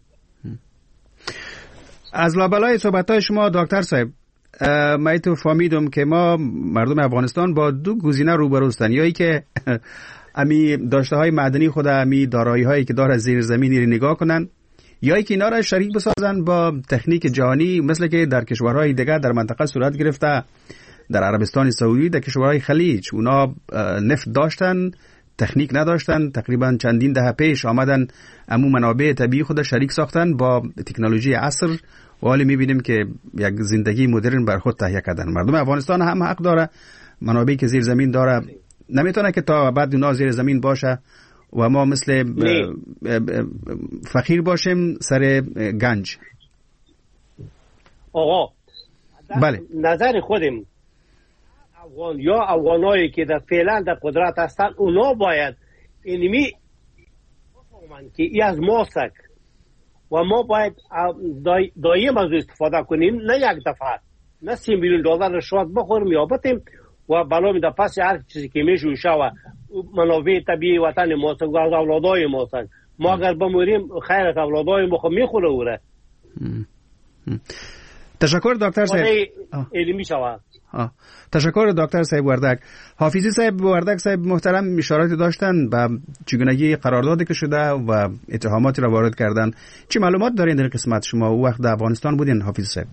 S4: از لابلای صحبت‌های شما دکتر صاحب من تو فهمیدم که ما مردم افغانستان با دو گزینه روبرو هستند، یایی که امی داشته های معدنی خود امی دارایی هایی که داره زیر زمینی رو نگاه کنن، یا که اینا را شریک بسازن با تکنیک جهانی مثل که در کشورهای دیگر در منطقه صورت گرفته، در عربستان سعودی، در کشورهای خلیج. اونا نفت داشتن، تکنیک نداشتن، تقریبا چندین دهه پیش آمدن امو منابع طبیعی خود شریک ساختن با تکنولوژی عصر و حالی میبینیم که یک زندگی مدرن بر خود تهیه کردن. مردم افغانستان هم حق داره، منابعی که زیر زمین داره نمیتونه که تا بعد اونا زیر زمین باشه و ما مثل فقیر باشیم سر گنج.
S2: آقا
S4: بله
S2: نظر خودم افغان یا افغانایی که در فعلا در قدرت هستن اونا باید اینمی بفهمن که ای از ماست و ما باید دایم از استفاده کنیم، نه یک دفعه، نه سی میلیون دلار رشوت بخوریم یا بتیم و بلا در پس هر چیزی که میشه شوه منابع طبیعی وطن ماست و از اولادای ماست. ما اگر بموریم خیر از اولادای ما میخوره اوره.
S4: تشکر دکتر صاحب.
S2: علمی شوه.
S4: تشکر دکتر صاحب وردک. حافظی صاحب وردک صاحب محترم اشاراتی داشتن به چگونگی قراردادی که شده و اتهاماتی را وارد کردن. چی معلومات دارین در قسمت شما او وقت در افغانستان بودین حافظی صاحب؟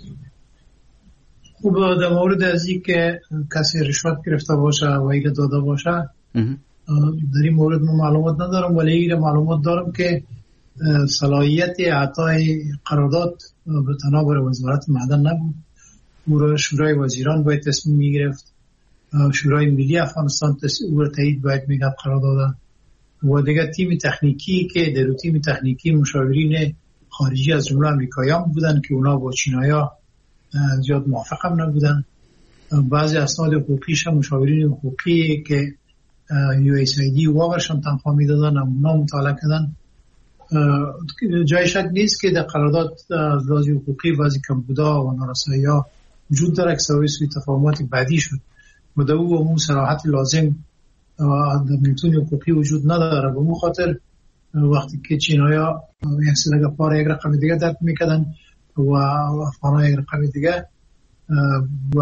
S5: خوب در مورد از این که کسی رشوت گرفته باشه و ایره داده باشه در این مورد من معلومات ندارم، ولی ایره معلومات دارم که صلاحیت اعطای قرارداد به تنها برای وزارت معدن نبود. او را شورای وزیران باید تصمیم میگرفت، شورای ملی افغانستان او را تایید باید میگرد قرارداد و دیگه تیم تکنیکی که در تیم تکنیکی مشاورین خارجی از جمله امریکاییان بودن که اونا با چینایا زیاد موافق هم نبودن. بعضی اسناد حقوقیش هم مشاورین حقوقی که یو اس ای دی واقعشان تنخواه میدادن اونا مطالعه کردن. جای شک نیست که در قرارداد از لحاظ حقوقی بعضی کمبودها و نارسایی‌ها وجود داره که سبب سوء تفاهمات بعدی شد و در او اون صراحت لازم در میتون حقوقی وجود نداره. به اون خاطر وقتی که چینایا یک سلگ پار یک رقم دیگه درک میکردن و افغان‌ها یک رقم دیگه و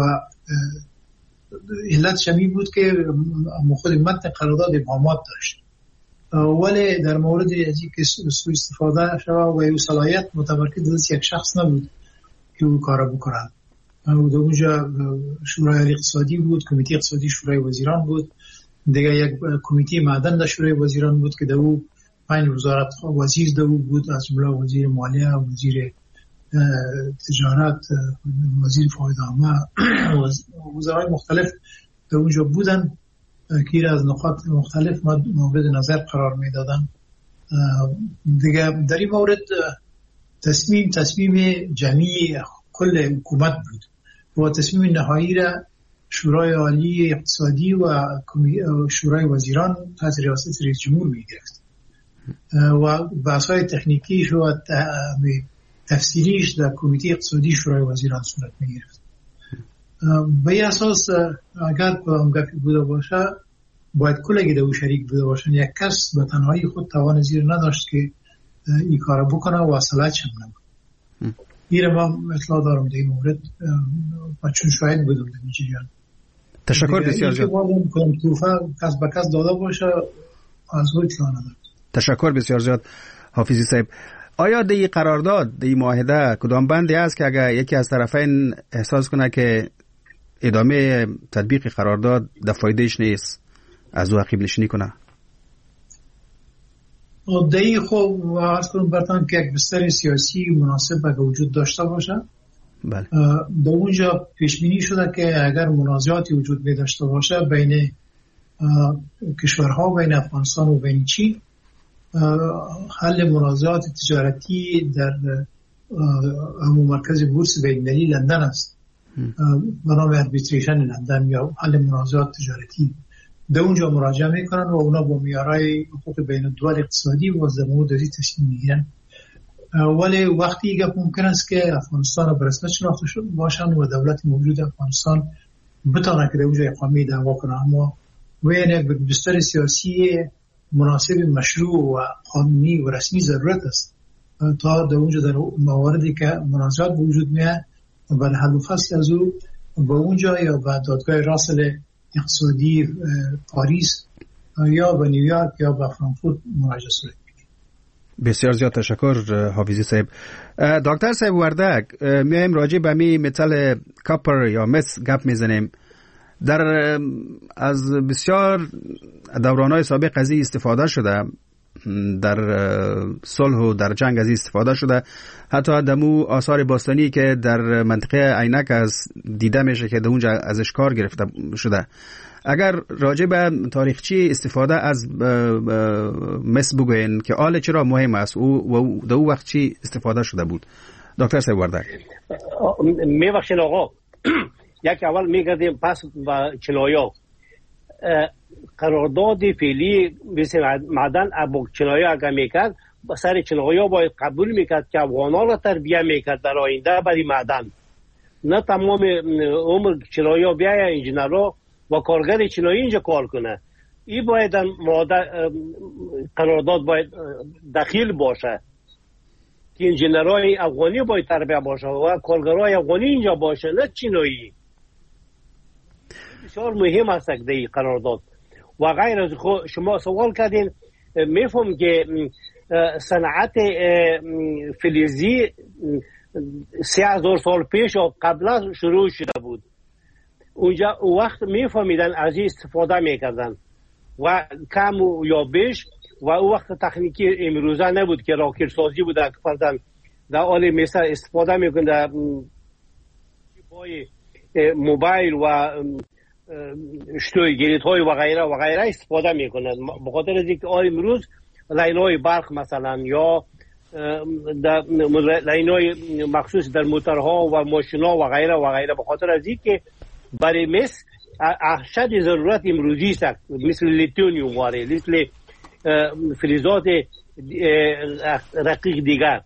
S5: علت شمی بود که خود متن قرارداد ابهامات داشت، ولی در مورد ازی که سوء استفاده شد و این صلاحیت متمرکز از یک شخص نبود که او کارا بکنه. در اونجا شورای اقتصادی بود، کمیته اقتصادی شورای وزیران بود، دیگه یک کمیته معدن در شورای وزیران بود که در او پنج وزارت وزیر در او بود، از جمله وزیر مالیه، وزیر تجارت، وزیر فایده عامه، وزرای مختلف در اونجا بودن که از نقاط مختلف مورد نظر قرار میدادن. دیگه در این مورد تصمیم تصمیم جمعی کل حکومت بود و تصمیم نهایی را شورای عالی اقتصادی و شورای وزیران تحت ریاست رئیس جمهور میگرفت و بحث‌های تکنیکیش و تفصیلیش در کمیته اقتصادی شورای وزیران صورت میگرفت. به این اساس اگر کدام گپی بوده باشه باید کلگی در او شریک بوده باشن. یک کس به تنهایی خود توان زیر نداشت که این کار بکنه و صلاحیتش هم نبود. این ما اطلاع دارم در این مورد و چون شاهد بودم در این جریان.
S4: تشکر بسیار زیاد.
S5: کدام توفه کس به کس داده باشه از او اطلاع ندارم.
S4: تشکر بسیار زیاد حافظی صاحب. آیا در این قرارداد، در این معاهده کدام بندی است که اگر یکی از طرفین احساس کنه که ادامه تطبیق قرارداد در فایدهش نیست از او عقب نشینی کنه؟
S5: در این خوب عرض کنم برتان که یک بستر سیاسی مناسب اگر وجود داشته باشه،
S4: بله.
S5: در اونجا پیشبینی شده که اگر منازعاتی وجود می داشته باشه بین کشورها، بین افغانستان و بین چین، حل منازعات تجارتی در همون مرکز بورس بین‌المللی لندن است به نام اربیتریشن لندن یا حل منازعات تجارتی. در اونجا مراجعه میکنن و اونا با معیارهای حقوق بین الدول اقتصادی و در مورد ازی تصمیم میگیرن. ولی وقتی گپ ممکن است که افغانستان به رسمیت شناخته باشن و دولت موجود افغانستان بتونه که در اونجا اقامه دعوا کنه، اما وین بستر سیاسی مناسب مشروع و قانونی و رسمی ضرورت است تا در اونجا در مواردی که منازعات وجود میاد و حل و فصل از او به اونجا یا به دادگاه راسل اقتصادی پاریس یا به نیویورک یا به فرانکفورت مراجعه صورت میگیره.
S4: بسیار زیاد تشکر حافظی صاحب. دکتر صاحب وردک، میایم راجع به می مثال کاپر یا مس گپ میزنیم. در از بسیار دورانهای سابق از این استفاده شده، در صلح و در جنگ از این استفاده شده، حتی دمو آثار باستانی که در منطقه عینک از دیده میشه که در اونجا ازش کار گرفته شده. اگر راجع به تاریخچی استفاده از مس بگوین که آل چرا مهم است و در اون وقت چی استفاده شده بود؟ دکتر صاحب وردک.
S2: میبخشید آقا، یک اول میگردیم پس و چنایا قرارداد فعلی مثل معدن ابو چنایا اگر میکرد سر چنایا باید قبول میکرد که افغانا را تربیه میکرد در آینده برای معدن، نه تمام عمر چنایا بیاید انجینرها و کارگر چنایی اینجا کار کنه. این باید قرارداد باید دخیل باشه که انجینرهای افغانی باید تربیه باشه و کارگرهای افغانی اینجا باشه، نه چینایی. بسیار مهم است در این قرارداد. و غیر از خود شما سوال کردین، میفهم که صنعت فلزی سه هزار سال پیش و قبل شروع شده بود. اونجا وقت میفهمیدن از این استفاده میکردن و کم یا بیش، و او وقت تکنیکی امروزه نبود که راکت سازی بود که فرضاً در حال مثل استفاده میکنه بای موبایل و شتوی گریت های و غیره و غیره استفاده میکنند. به خاطر از اینکه امروز لاین‌های برق مثلا یا در لاین‌های مخصوص در موتورها و ماشین‌ها و غیره و غیره، به خاطر از اینکه برای مس اشد ضرورت امروزی است، مثل لیتیوم واره، مثل فلزات رقیق دیگر.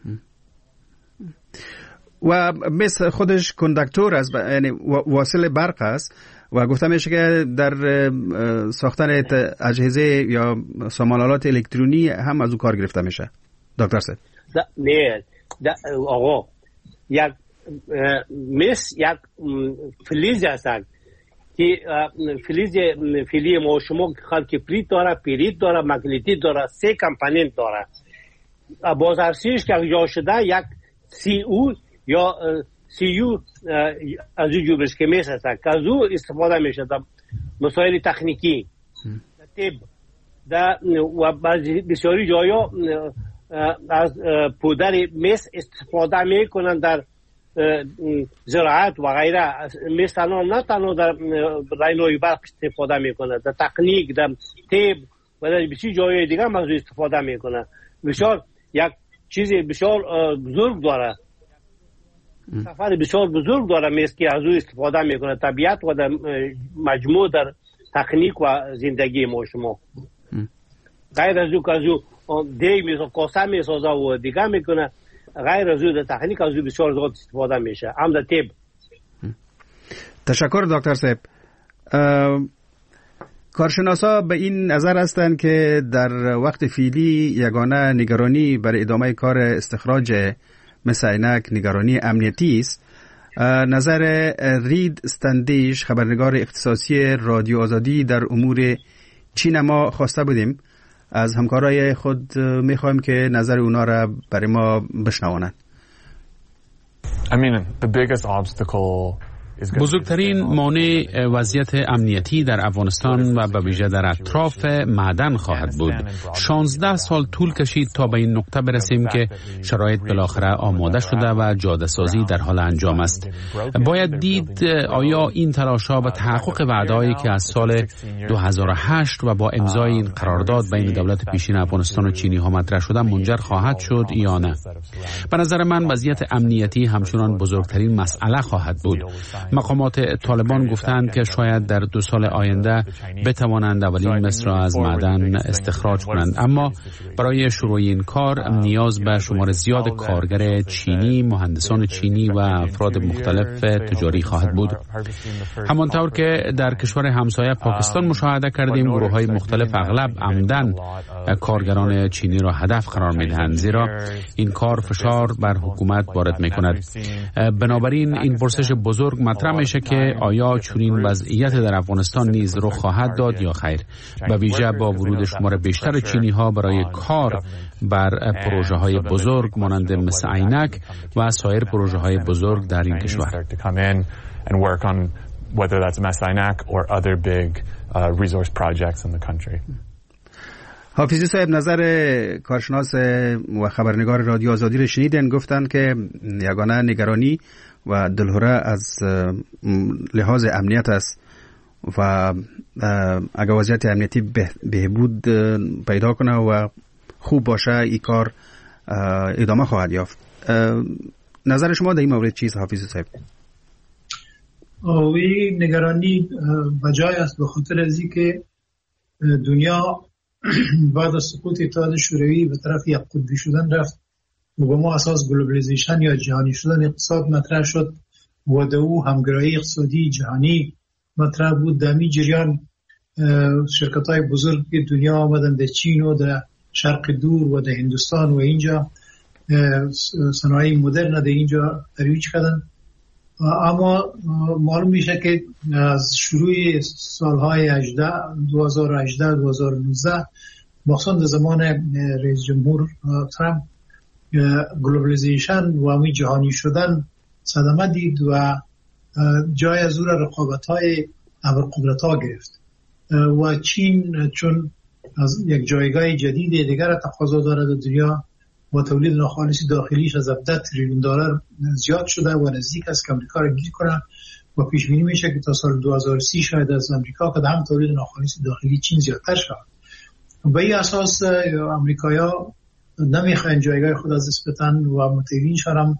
S4: و مس خودش کندکتور است، یعنی واصل برق است و گفته میشه که در ساختن اجهزه یا سامان‌آلات الکترونی هم از او کار گرفته میشه. دکتر صاحب
S2: نه آقا، یک مس یک فلز است که فلز فیلی ما شما خلق پریت داره، پیریت داره، مگنتیت داره، سه کامپوننت داره. بازرسیش که جا شده یک سی او یا سی یو از او جوبش که میسه که از او استفاده میشه در مسائل تکنیکی طب و بسیاری جایا از پودر مس استفاده میکنن در زراعت و غیره. مس تنها نه تنها در لاین‌های برق استفاده میکنه، در تکنیک، در طب و در بسیاری جای دیگه هم از او استفاده میکنه. بسیار یک چیز بسیار بزرگ داره، سفر بسیار بزرگ داره مس که از او استفاده میکنه طبیعت و در مجموع در تکنیک و زندگی ما شما. غیر از او که از او دیگ میسازه، کاسه میسازه و دیگه میکنه، غیر از او در تکنیک از او بسیار زیاد استفاده میشه، هم در طب.
S4: تشکر دکتر صاحب. کارشناسا به این نظر هستند که در وقت فعلی یگانه نگرانی برای ادامه کار استخراج مثل عینک نگرانی امنیتی است. نظر رید استندیش، خبرنگار اختصاصی رادیو آزادی در امور چین، ما خواسته بودیم از همکارای خود میخوایم که نظر اونا را برای ما بشنوانند.
S7: I mean, the biggest obstacle
S8: بزرگترین مانع وضعیت امنیتی در افغانستان و به ویژه در اطراف معدن خواهد بود. شانزده سال طول کشید تا به این نقطه برسیم که شرایط بالاخره آماده شده و جاده سازی در حال انجام است. باید دید آیا این تلاش‌ها به تحقق وعده‌ای که از سال دو هزار و هشت و با امضای این قرارداد بین دولت پیشین افغانستان و چینی ها مطرح شده منجر خواهد شد یا نه. به نظر من وضعیت امنیتی همچنان بزرگترین مسئله خواهد بود. مقامات طالبان گفتند که شاید در دو سال آینده بتوانند اولین مس را از معدن استخراج کنند، اما برای شروع این کار نیاز به شمار زیاد کارگر چینی، مهندسان چینی و افراد مختلف تجاری خواهد بود. همانطور که در کشور همسایه پاکستان مشاهده کردیم، گروه‌های مختلف اغلب عمدن کارگران چینی را هدف قرار می‌دهند، زیرا این کار فشار بر حکومت وارد می‌کند. بنابراین این پرسش بزرگ مطرح میشه که آیا چنین وضعیت در افغانستان نیز رخ خواهد داد یا خیر، به ویژه با ورود شمار بیشتر چینی ها برای کار بر پروژه های بزرگ مانند مثل عینک و سایر پروژه های بزرگ در این کشور.
S4: حافظی صاحب، نظر کارشناس و خبرنگار رادیو آزادی را شنیدن. گفتند که یگانه نگرانی و دلهره از لحاظ امنیت است و اگر وضعیت امنیتی بهبود پیدا کنه و خوب باشه این کار ادامه خواهد یافت. نظر شما در این مورد چیست حافظی صاحب؟
S5: اوی نگرانی بجای است به خاطر از اینکه دنیا بعد از سقوط اتحاد شوروی به طرف یک قطبی شدن رفت و با ما اساس گلوبالیزیشن یا جهانی شدن اقتصاد مطرح شد و دو همگرایی اقتصادی جهانی مطرح بود. در می جریان شرکت‌های بزرگ دنیا آمدن در چین و در شرق دور و در هندوستان و اینجا صنایع مدرن در اینجا ترویج کردن. اما معلوم میشه که از شروع سالهای دو هزار و هجده دو هزار و نوزده مخصوصا در زمان رئیس جمهور ترامپ گلوبالیزیشن و همی جهانی شدن صدمه دید و جای از او را رقابت‌های ابرقدرت‌ها گرفت و چین چون از یک جایگاه جدید دیگر تقاضا دارد در دنیا و تولید ناخالص داخلیش از هفده تریلیون دلار زیاد شده و نزدیک است که امریکا را گیر کنه و پیش بینی میشه که تا سال دو هزار و سی شاید از امریکا که هم تولید ناخالص داخلی چین زیادتر شود. به این اساس امریکایی‌ها نمیخواین جایگاه خود از دست بدن و متحدینشان هم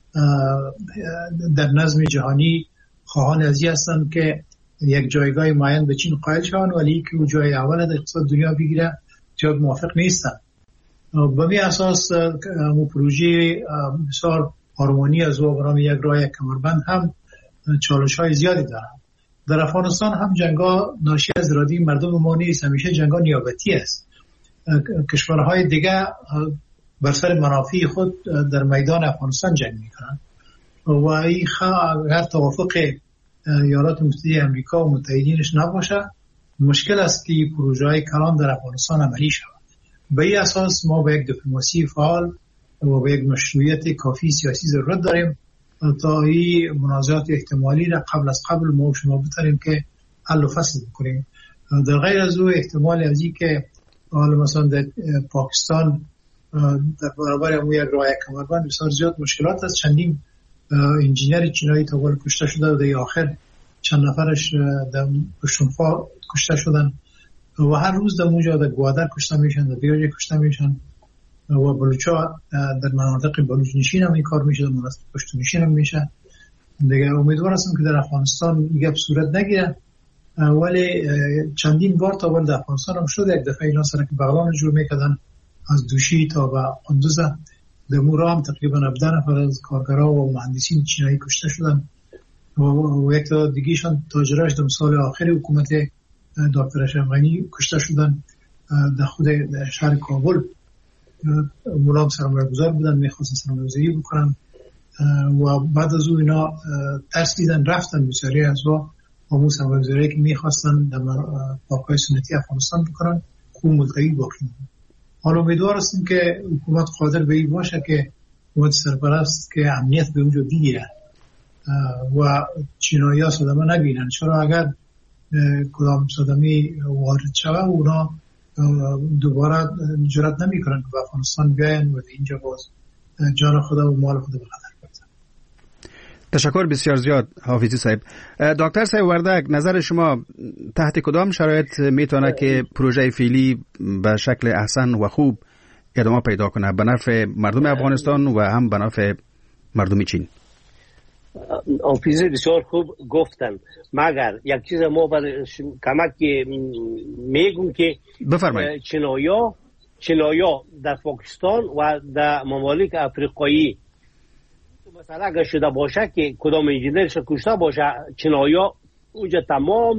S5: در نظم جهانی خواهان ازی هستند که یک جایگاه معین به چین قائل شوند، ولی که او جای اول در اقتصاد دنیا بگیره زیاد موافق نیستند. به این اساس مو پروژه بسیار هارمونی از و برای یک راه کمربند هم چالش های زیادی دارند. در افغانستان هم جنگا ناشی از اراده مردم ما نیست، همیشه جنگا نیابتی است. کشورهای دیگه بر سر منافع خود در میدان افغانستان جنگ میکنند و این اگر توافق ایالات متحده آمریکا و متحدینش نباشه مشکل است که پروژه های کلان در افغانستان عملی شود. به این اساس ما به یک دیپلماسی فعال و به یک مشروعیت کافی سیاسی ضرورت داریم تا این منازعات احتمالی را قبل از قبل ما شما بتونیم که حل و فصل بکنیم. در غیر از او احتمال از این که حالا مثلا در پاکستان در برابر امو یک راه کمربند بسیار زیاد مشکلات است. چندین انجینر چینایی تا حالا کشته شده و در آخر چند نفرش در پشتونخوا کشته شدن و هر روز در اونجا در گوادر کشته میشن، در دیگر کشته میشن و بلوچا در مناطق بلوچ نشین هم این کار میشه، در مناطق پشتون نشین هم میشه. دیگه امیدوار هستم که در افغانستان گپ صورت نگیره، ولی چندین بار تا ول در افغانستان هم شده یک دفعه اینا سر که بغلان جور میکردن از دوشی تا به قندوز در مورا هم تقریبا هفده نفر از کارگرها و مهندسین چینایی کشته شدن و, و یک تا دیگهشان تاجراش در سال آخر حکومت دکتر اشرف غنی کشته شدن در خود شهر کابل. مولام سرمایه‌گذار بودن، میخواستن سرمایه‌گذاری بکنن و بعد از اون اینا ترس دیدن رفتن بسیاری از و همون سرمایه‌گذاری که میخواستن در پارک‌های سنتی افغانستان بکنن خوب ملتقی باقی موند. حالا امیدوار هستیم که حکومت قادر به این باشه که حکومت سرپرست که امنیت به اونجا بگیره و چینایی‌ها صدمه نبینن. چرا اگر کدام صدمه وارد شوه اونا دوباره جرأت نمی‌کنن که به افغانستان بیاین و اینجا باز جان خدا و مال خدا به خطر بندازن.
S4: تشکر بسیار زیاد حافظی صاحب. دکتر صاحب وردک، نظر شما تحت کدام شرایط میتونه که پروژه فعلی به شکل احسن و خوب ادامه پیدا کنه به نفع مردم افغانستان و هم به نفع مردم چین؟
S2: آفیزه بسیار خوب گفتن، مگر یک چیز ما برای کمک میگم که
S4: بفرمایید.
S2: چینایا چینایا در پاکستان و در ممالک افریقایی مثلا اگر شده باشه که کدام انجینرش کشته باشه، چینایا اونجا تمام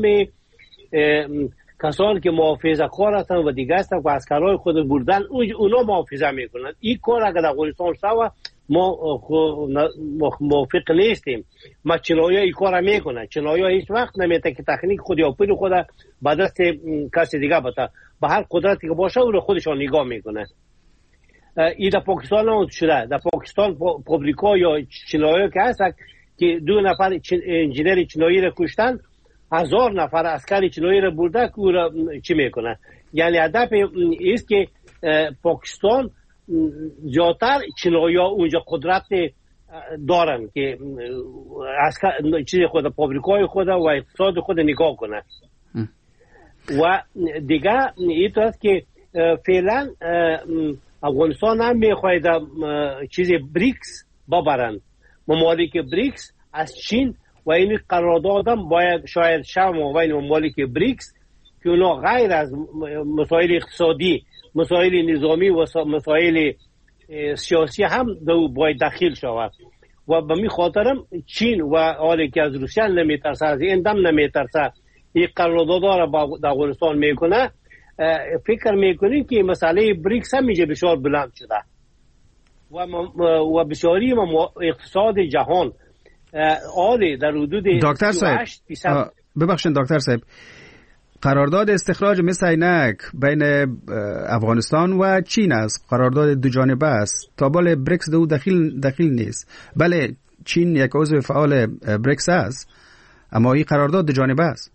S2: کسانی که محافظه کار هستن و دیگه هستن و عسکرهای خود بردن اونا محافظه میکنن. این کار اگر در افغانستان شده ما موافق نیستیم. ما چینایا این کار میکنن. چینایا هیچ وقت نمیته که تکنیک خود یا پول خود به دست کسی دیگه بده، به هر قدرتی که باشه او رو خودشان نگاه میکنه. این در پاکستان هم شده. در پاکستان پابلیکا یا چینایا که هست که دو نفر انجینر چینایی را کشتن، هزار نفر عسکر چینایی را برده که او را چی میکنه. یعنی هدف است که پاکستان زیادتر چینایا اونجا قدرت دارن که عسکر چیز خود پابلیکای خود و اقتصاد خود نگاه کنه. و دیگه این تو است که فعلا افغانستان هم میخواهد چیز بریکس ببرن. ممالک بریکس از چین و این قرارداد هم باید شاید شما بین ممالک بریکس که اونا غیر از مسائل اقتصادی، مسائل نظامی و مسائل سیاسی هم دو باید داخل شود. و به می خاطرم چین و حالی که از روسیه نمیترسه، از این دم نمیترسه، این قرارداد را با افغانستان میکنه، فکر میکنیم که مسئله بریکس هم میشه بسیار بلند شده و و بسیاری اقتصاد جهان آلی در حدود
S4: دکتر صاحب ببخشید دکتر صاحب، قرارداد استخراج مثل اینک بین افغانستان و چین است، قرارداد دو جانبه است، تا بال بریکس دو دخیل دخیل نیست. بله چین یک عضو فعال بریکس است اما این قرارداد دو جانبه است.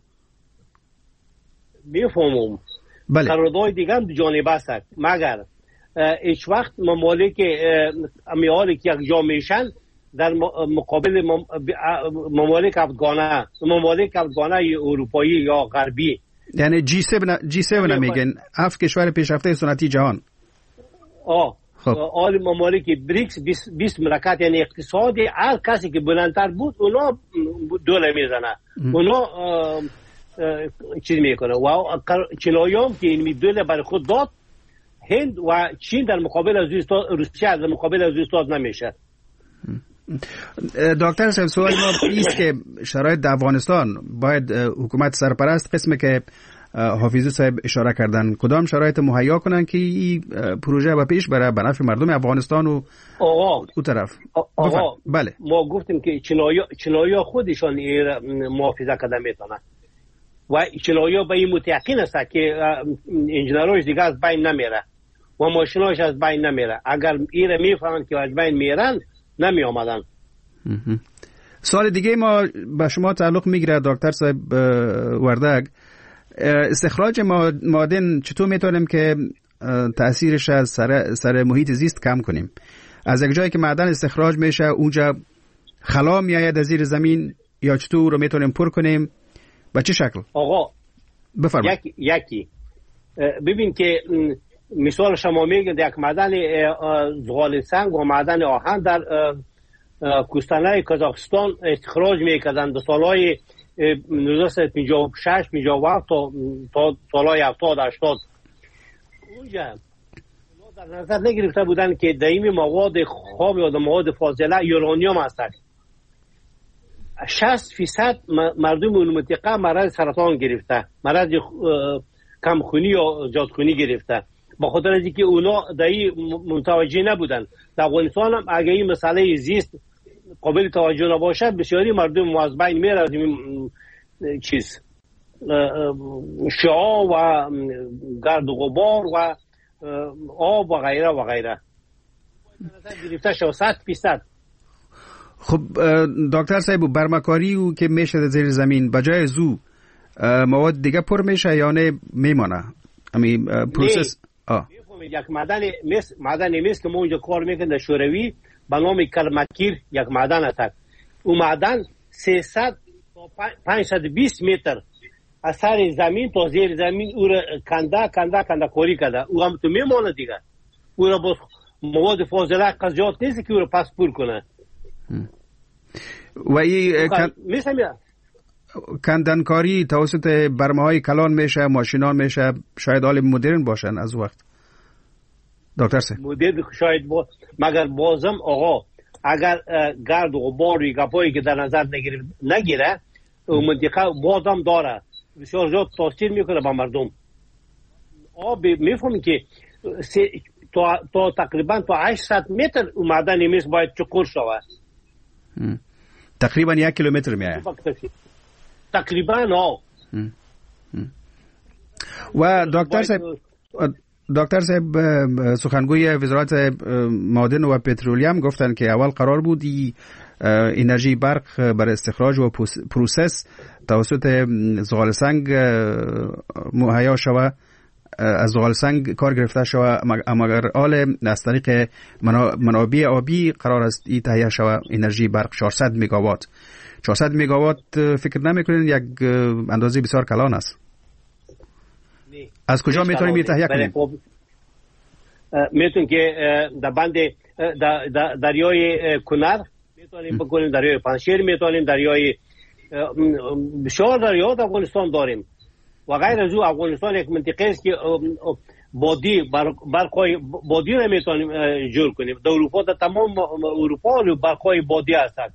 S2: میفهمم. بله. قرارداد دیگه هم دو جانبه است، مگر هیچ وقت ممالک امیالی که یک جا میشن در مقابل ممالک افغانه ممالک افغانه اروپایی یا غربی،
S4: یعنی جی هفت جی هفت نمیگن، هفت کشور پیشرفته صنعتی جهان.
S2: آه خب آل ممالک بریکس بیست مملکت، یعنی اقتصاد هر کسی که بلندتر بود اونا دوله میزنه، اونا چیز میکنه و چینایی‌ها که این دوله برای خود داد، هند و چین در مقابل از روسیه در مقابل از استاد نمیشه.
S4: دکتر صاحب سوال ما ایست که شرایط در افغانستان باید حکومت سرپرست قسم که حافظی صاحب اشاره کردن کدام شرایط مهیا کنن که این پروژه به پیش بره به نفع مردم افغانستان و
S2: آقا
S4: اون طرف؟
S2: آقا
S4: بله
S2: ما گفتیم که چینایی‌ها چینایی‌ها خودشان محافظه کردن میتونن و چینایی‌ها به این متأکد هستند که انجینرهاش دیگه از بین نمیره و ماشیناش از بین نمیره. اگر ایره میفهمن که از بین میرن نمی آمدن.
S4: سوال دیگه ما به شما تعلق میگیره دکتر صاحب وردگ، استخراج معادن چطور میتونیم که تأثیرش از سر, سر محیط زیست کم کنیم؟ از یک جایی که معدن استخراج میشه اونجا خلا میآید از زیر زمین یا چطور رو میتونیم پر کنیم؟ به چه شکل؟
S2: آقا
S4: بفرمایید.
S2: یکی یکی ببین که مثال شما میگید یک معدن زغال سنگ و معدن آهن در کوهستان‌های قزاقستان استخراج میکردند در سالهای نوزده پنجاه و شش پنجاه و هفت تا تا سالهای هفتاد هشتاد. اونجا در نظر نگرفته بودن که دائمی مواد خام یا مواد فاضله یورانیوم هستند. شصت درصد مردم اون منطقه مرض سرطان گرفته، مرض کمخونی یا زیادخونی گرفته، با خاطر از اینکه اونا دایی متوجه نبودن. در افغانستان هم اگه این مسئله زیست قابل توجه نباشه بسیاری مردم از بین میره از این چیز شعاع و گرد و غبار و آب و غیره و غیره گرفته شد صد درصد.
S4: خب دکتر صاحب برمکاری او که میشه در زیر زمین بجای زو مواد دیگه پر میشه یا نه میمانه؟ امی پروسس آه
S2: یک معدن مس معدن مس که ما اونجا کار میکنیم در شوروی به نام کرمکیر یک معدن است. اون معدن سیصد تا پانصد و بیست متر از سر زمین تا زیر زمین او را کنده کنده کنده کاری کرده، او هم تو میمانه دیگه. او را با مواد فاضله قضیات نیست که او را پس پر کنه.
S4: و این کندنکاری توسط برمه‌های کلان میشه، ماشینان میشه، شاید حال مدرن باشن از وقت دکتر صاحب
S2: مدرن شاید با... مگر بازم آقا اگر گرد و غبار و گپایی که در نظر نگیره نگیره اون منطقه بازم داره بسیار زیاد تاثیر میکنه با مردم. آب میفهمی که سی... تا... تا تقریبا تا هشتصد متر اون معدن میز باید چکور شود.
S4: تقریبا یک کیلومتر میآید
S2: تقریبا. ها
S4: و دکتر صاحب دکتر صاحب سخنگوی وزارت معادن و پترولیم گفتن که اول قرار بود انرژی برق برای استخراج و پروسس توسط زغال سنگ مهیا شود، از زغال سنگ کار گرفته شود، اما اگر آل از طریق منابع آبی قرار است ای تهیه شود انرژی برق چهارصد مگاوات. چهارصد مگاوات فکر نمیکنین یک اندازه بسیار کلان است؟ از کجا میتونیم این تهیه کنیم؟
S2: میتونیم که در بند دریای کنر میتونیم بکنیم، دریای پنشیر میتونیم، دریای بسیار دریا در افغانستان داریم و غیر از او افغانستان یک منطقه است که بادی برقای بادی رو میتونیم جور کنیم. در اروپا در تمام اروپا برقای بادی هستند،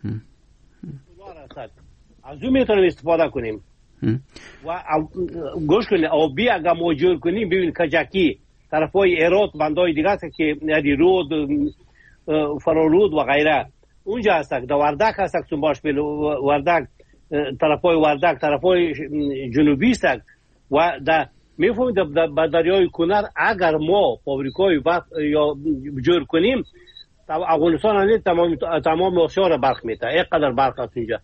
S2: از او میتونیم استفاده کنیم و گوش کنیم آبی اگر ما جور کنیم. ببین کجکی طرفای ایرات بندای دیگه هست که یعنی رود فرارود و غیره اونجا هست. در وردک هست که باش بل وردک طرفای وردک طرفای جنوبی است و در میفهمید در دریای کنر اگر ما فابریکای وقت یا جور کنیم افغانستان تمام تمام آسیا برق میده. اینقدر برق هست اینجا.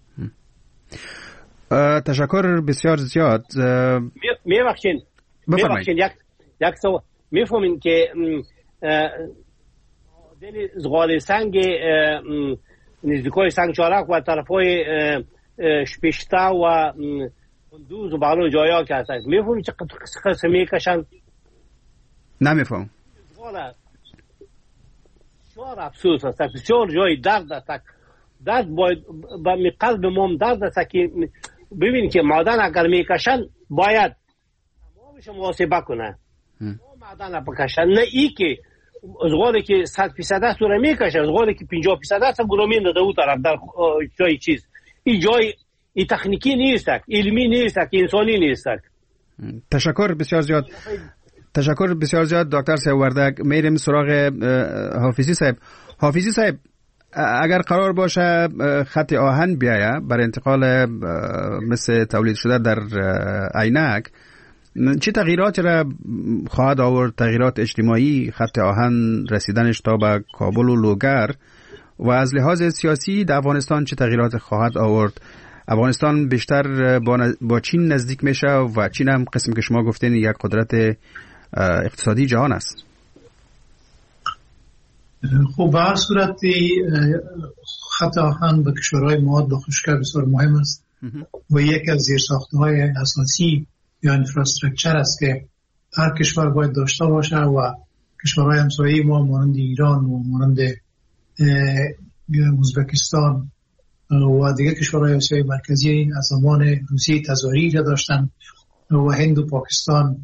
S4: تشکر بسیار زیاد.
S2: میبخشین میبخشین یک یک سو میفهمین که زغال سنگ نزدیکای سنگ چارک و طرفای شپشته و کندوز و بغلو جایا که هستش. میفهمی چه قسم میکشن؟
S4: نمیفهم.
S2: زغال بسیار افسوس است، بسیار جای درد است. درد باید به قلب ما درد است که ببین که معدن اگر میکشن باید تمامش محاسبه کنه. معدن بکشن، نه ای که زغالی که صد فیصد است رو میکشه، زغالی که پنجاه فیصد است گلو میندازه اون طرف در جای چیز. این جای این تکنیکی نیست، علمی نیست، انسانی نیست.
S4: تشکر بسیار زیاد. تشکر بسیار زیاد دکتر صاحب وردک. میریم سراغ حافظی صاحب. حافظی صاحب، اگر قرار باشه خط آهن بیایه برای انتقال مثل تولید شده در عینک، چه تغییراتی را خواهد آورد؟ تغییرات اجتماعی خط آهن رسیدنش تا به کابل و لوگر، و از لحاظ سیاسی در افغانستان چه تغییرات خواهد آورد؟ افغانستان بیشتر با چین نزدیک میشه و چین هم قسم که شما گفتین یک قدرت اقتصادی جهان است.
S5: خب به هر صورت خط آهن به کشورهای مواد خشک بسیار مهم است و یک از زیرساختهای اساسی یا انفراستراکچر است که هر کشور باید داشته باشه و کشورهای همسایه ما مانند ایران و مانند ازبکستان و دیگه کشورهای آسیای مرکزی از زمان روسیه تزاری را داشتن و هند و پاکستان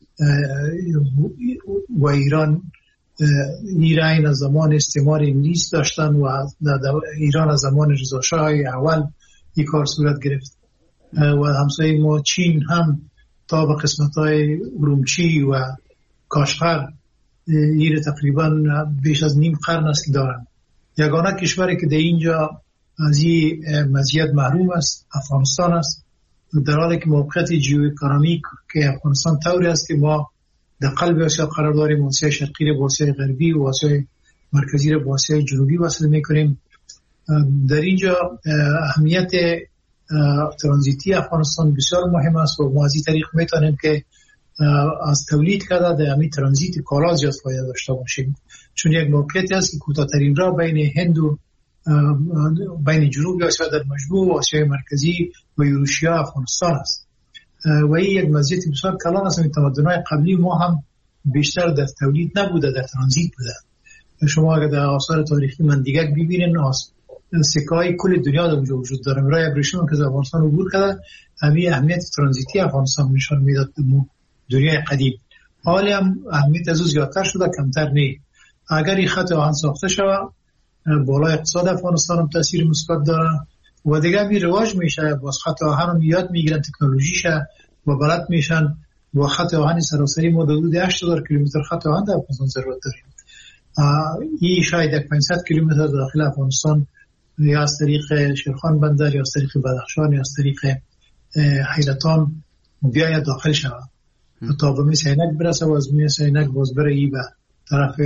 S5: و ایران ایران از زمان استعمار انگلیس داشتن و ایران از زمان رضا شاه اول این کار صورت گرفت و همسایه ما چین هم تا به قسمت‌های ارومچی و کاشغر این تقریبا بیش از نیم قرن است که دارن. یگانه کشوری که در اینجا از این مزیت محروم است افغانستان است، در حالی که موقعیت ژئواکونومیک که افغانستان طوری است که ما در قلب آسیا قرار داریم، آسیای شرقی را با آسیای غربی و آسیای مرکزی را با آسیای جنوبی وصل می‌کنیم. در اینجا اهمیت ترانزیتی افغانستان بسیار مهم است و ما از این طریق میتونیم که از تولید کرده در همین ترانزیت کالا زیاد فایده داشته باشیم، چون یک موقعیتی است که کوتاه‌ترین راه بین هند و بین جنوب آسیا در مجموع و آسیای مرکزی و یوروشیا افغانستان است و این یک مزیت بسیار کلان است. تمدن‌های قبلی ما هم بیشتر در تولید نبوده، در ترانزیت بوده. شما اگر در آثار تاریخی مندیگک ببینید سکه‌های کل دنیا در اونجا وجود داره. برای ابریشم که از افغانستان عبور کرده همین اهمیت ترانزیتی افغانستان نشان میداد در دنیای قدیم. حالی هم اهمیت از او زیادتر شده، کمتر نه. اگر این خط آهن ساخته شود بالای اقتصاد افغانستان هم تاثیر مثبت داره و دیگه می رواج میشه. باز خط آهن هم یاد میگیرن تکنولوژیشه و بلد میشن و خط آهن سراسری ما حدود هشت هزار کیلومتر خط آهن در افغانستان ضرورت داریم. این شاید پانصد کیلومتر داخل افغانستان یا از طریق شیرخان بندر یا از طریق بدخشان یا از طریق حیرتان بیاید داخل شود تا به می سینک برسه و از می سینک باز بره ای به طرف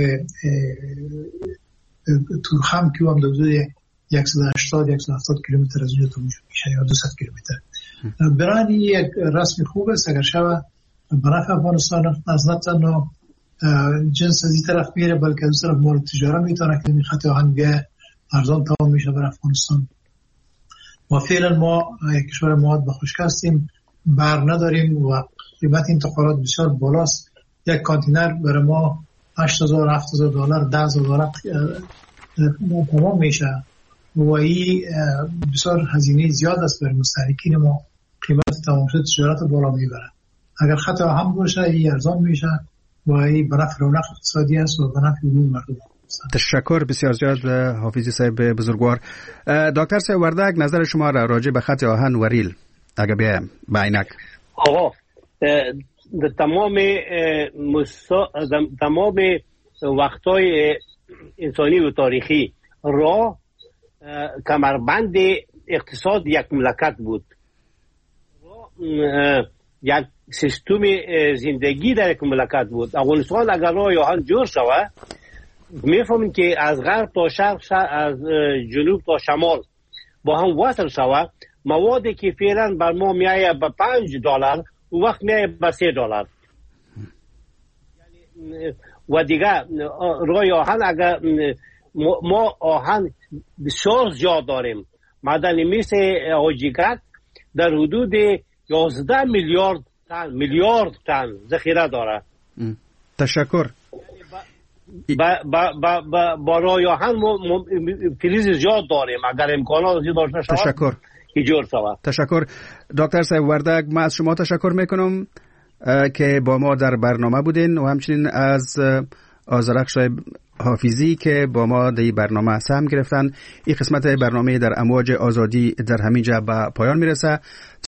S5: تورخم که هم حدود صد و هشتاد صد و هفتاد کیلومتر از اونجا تا میشه یا دویست کیلومتر. برای یک رسم خوب است اگر شود برای افغانستان از نه تنها جنس از این طرف میره بلکه از طرف مورد تجاره میتونه که خط آهن بیه ارزان تمام میشه برای افغانستان. و فعلا ما یک کشور مواد به خشک هستیم، بر نداریم و قیمت انتقالات بسیار بالاست. یک کانتینر برای ما هشت هزار هفت هزار دلار ده هزار دلار تمام میشه و این بسیار هزینه زیاد است برای مستهلکین ما. قیمت تمام شد تجارت بالا میبره. اگر خط آهن باشه این ارزان میشه و این به نفع رونق اقتصادی است و به نفع عموم مردم.
S4: تشکر بسیار زیاد حافظی صاحب بزرگوار. دکتر صاحب وردک، نظر شما را راجع به خط آهن و ریل اگه به عینک.
S2: آقا در تمام مسا... تمام وقتای انسانی و تاریخی راه کمربند اقتصاد یک مملکت بود. یک سیستم زندگی در یک مملکت بود. افغانستان اگر راه آهن جور شود میفهمیم که از غرب تا شرق, شرق از جنوب تا شمال با هم وصل شود، موادی که فعلا بر ما میایه به پنج دلار اون وقت میایه به سه دلار. و دیگه راه آهن اگر ما آهن بسیار زیاد داریم. معدن مس آجیگک در حدود یازده میلیارد تن میلیارد تن ذخیره داره.
S4: تشکر.
S2: با با با با برای آهن فلز زیاد داریم. اگر امکانات زیاد داشته شود
S4: تشکر
S2: ایجاد شود.
S4: تشکر دکتر صاحب وردک، ما از شما تشکر میکنم که با ما در برنامه بودین و همچنین از آذرخش حافظی که با ما در برنامه سهم گرفتن. این قسمت برنامه در امواج آزادی در همینجا به پایان میرسه.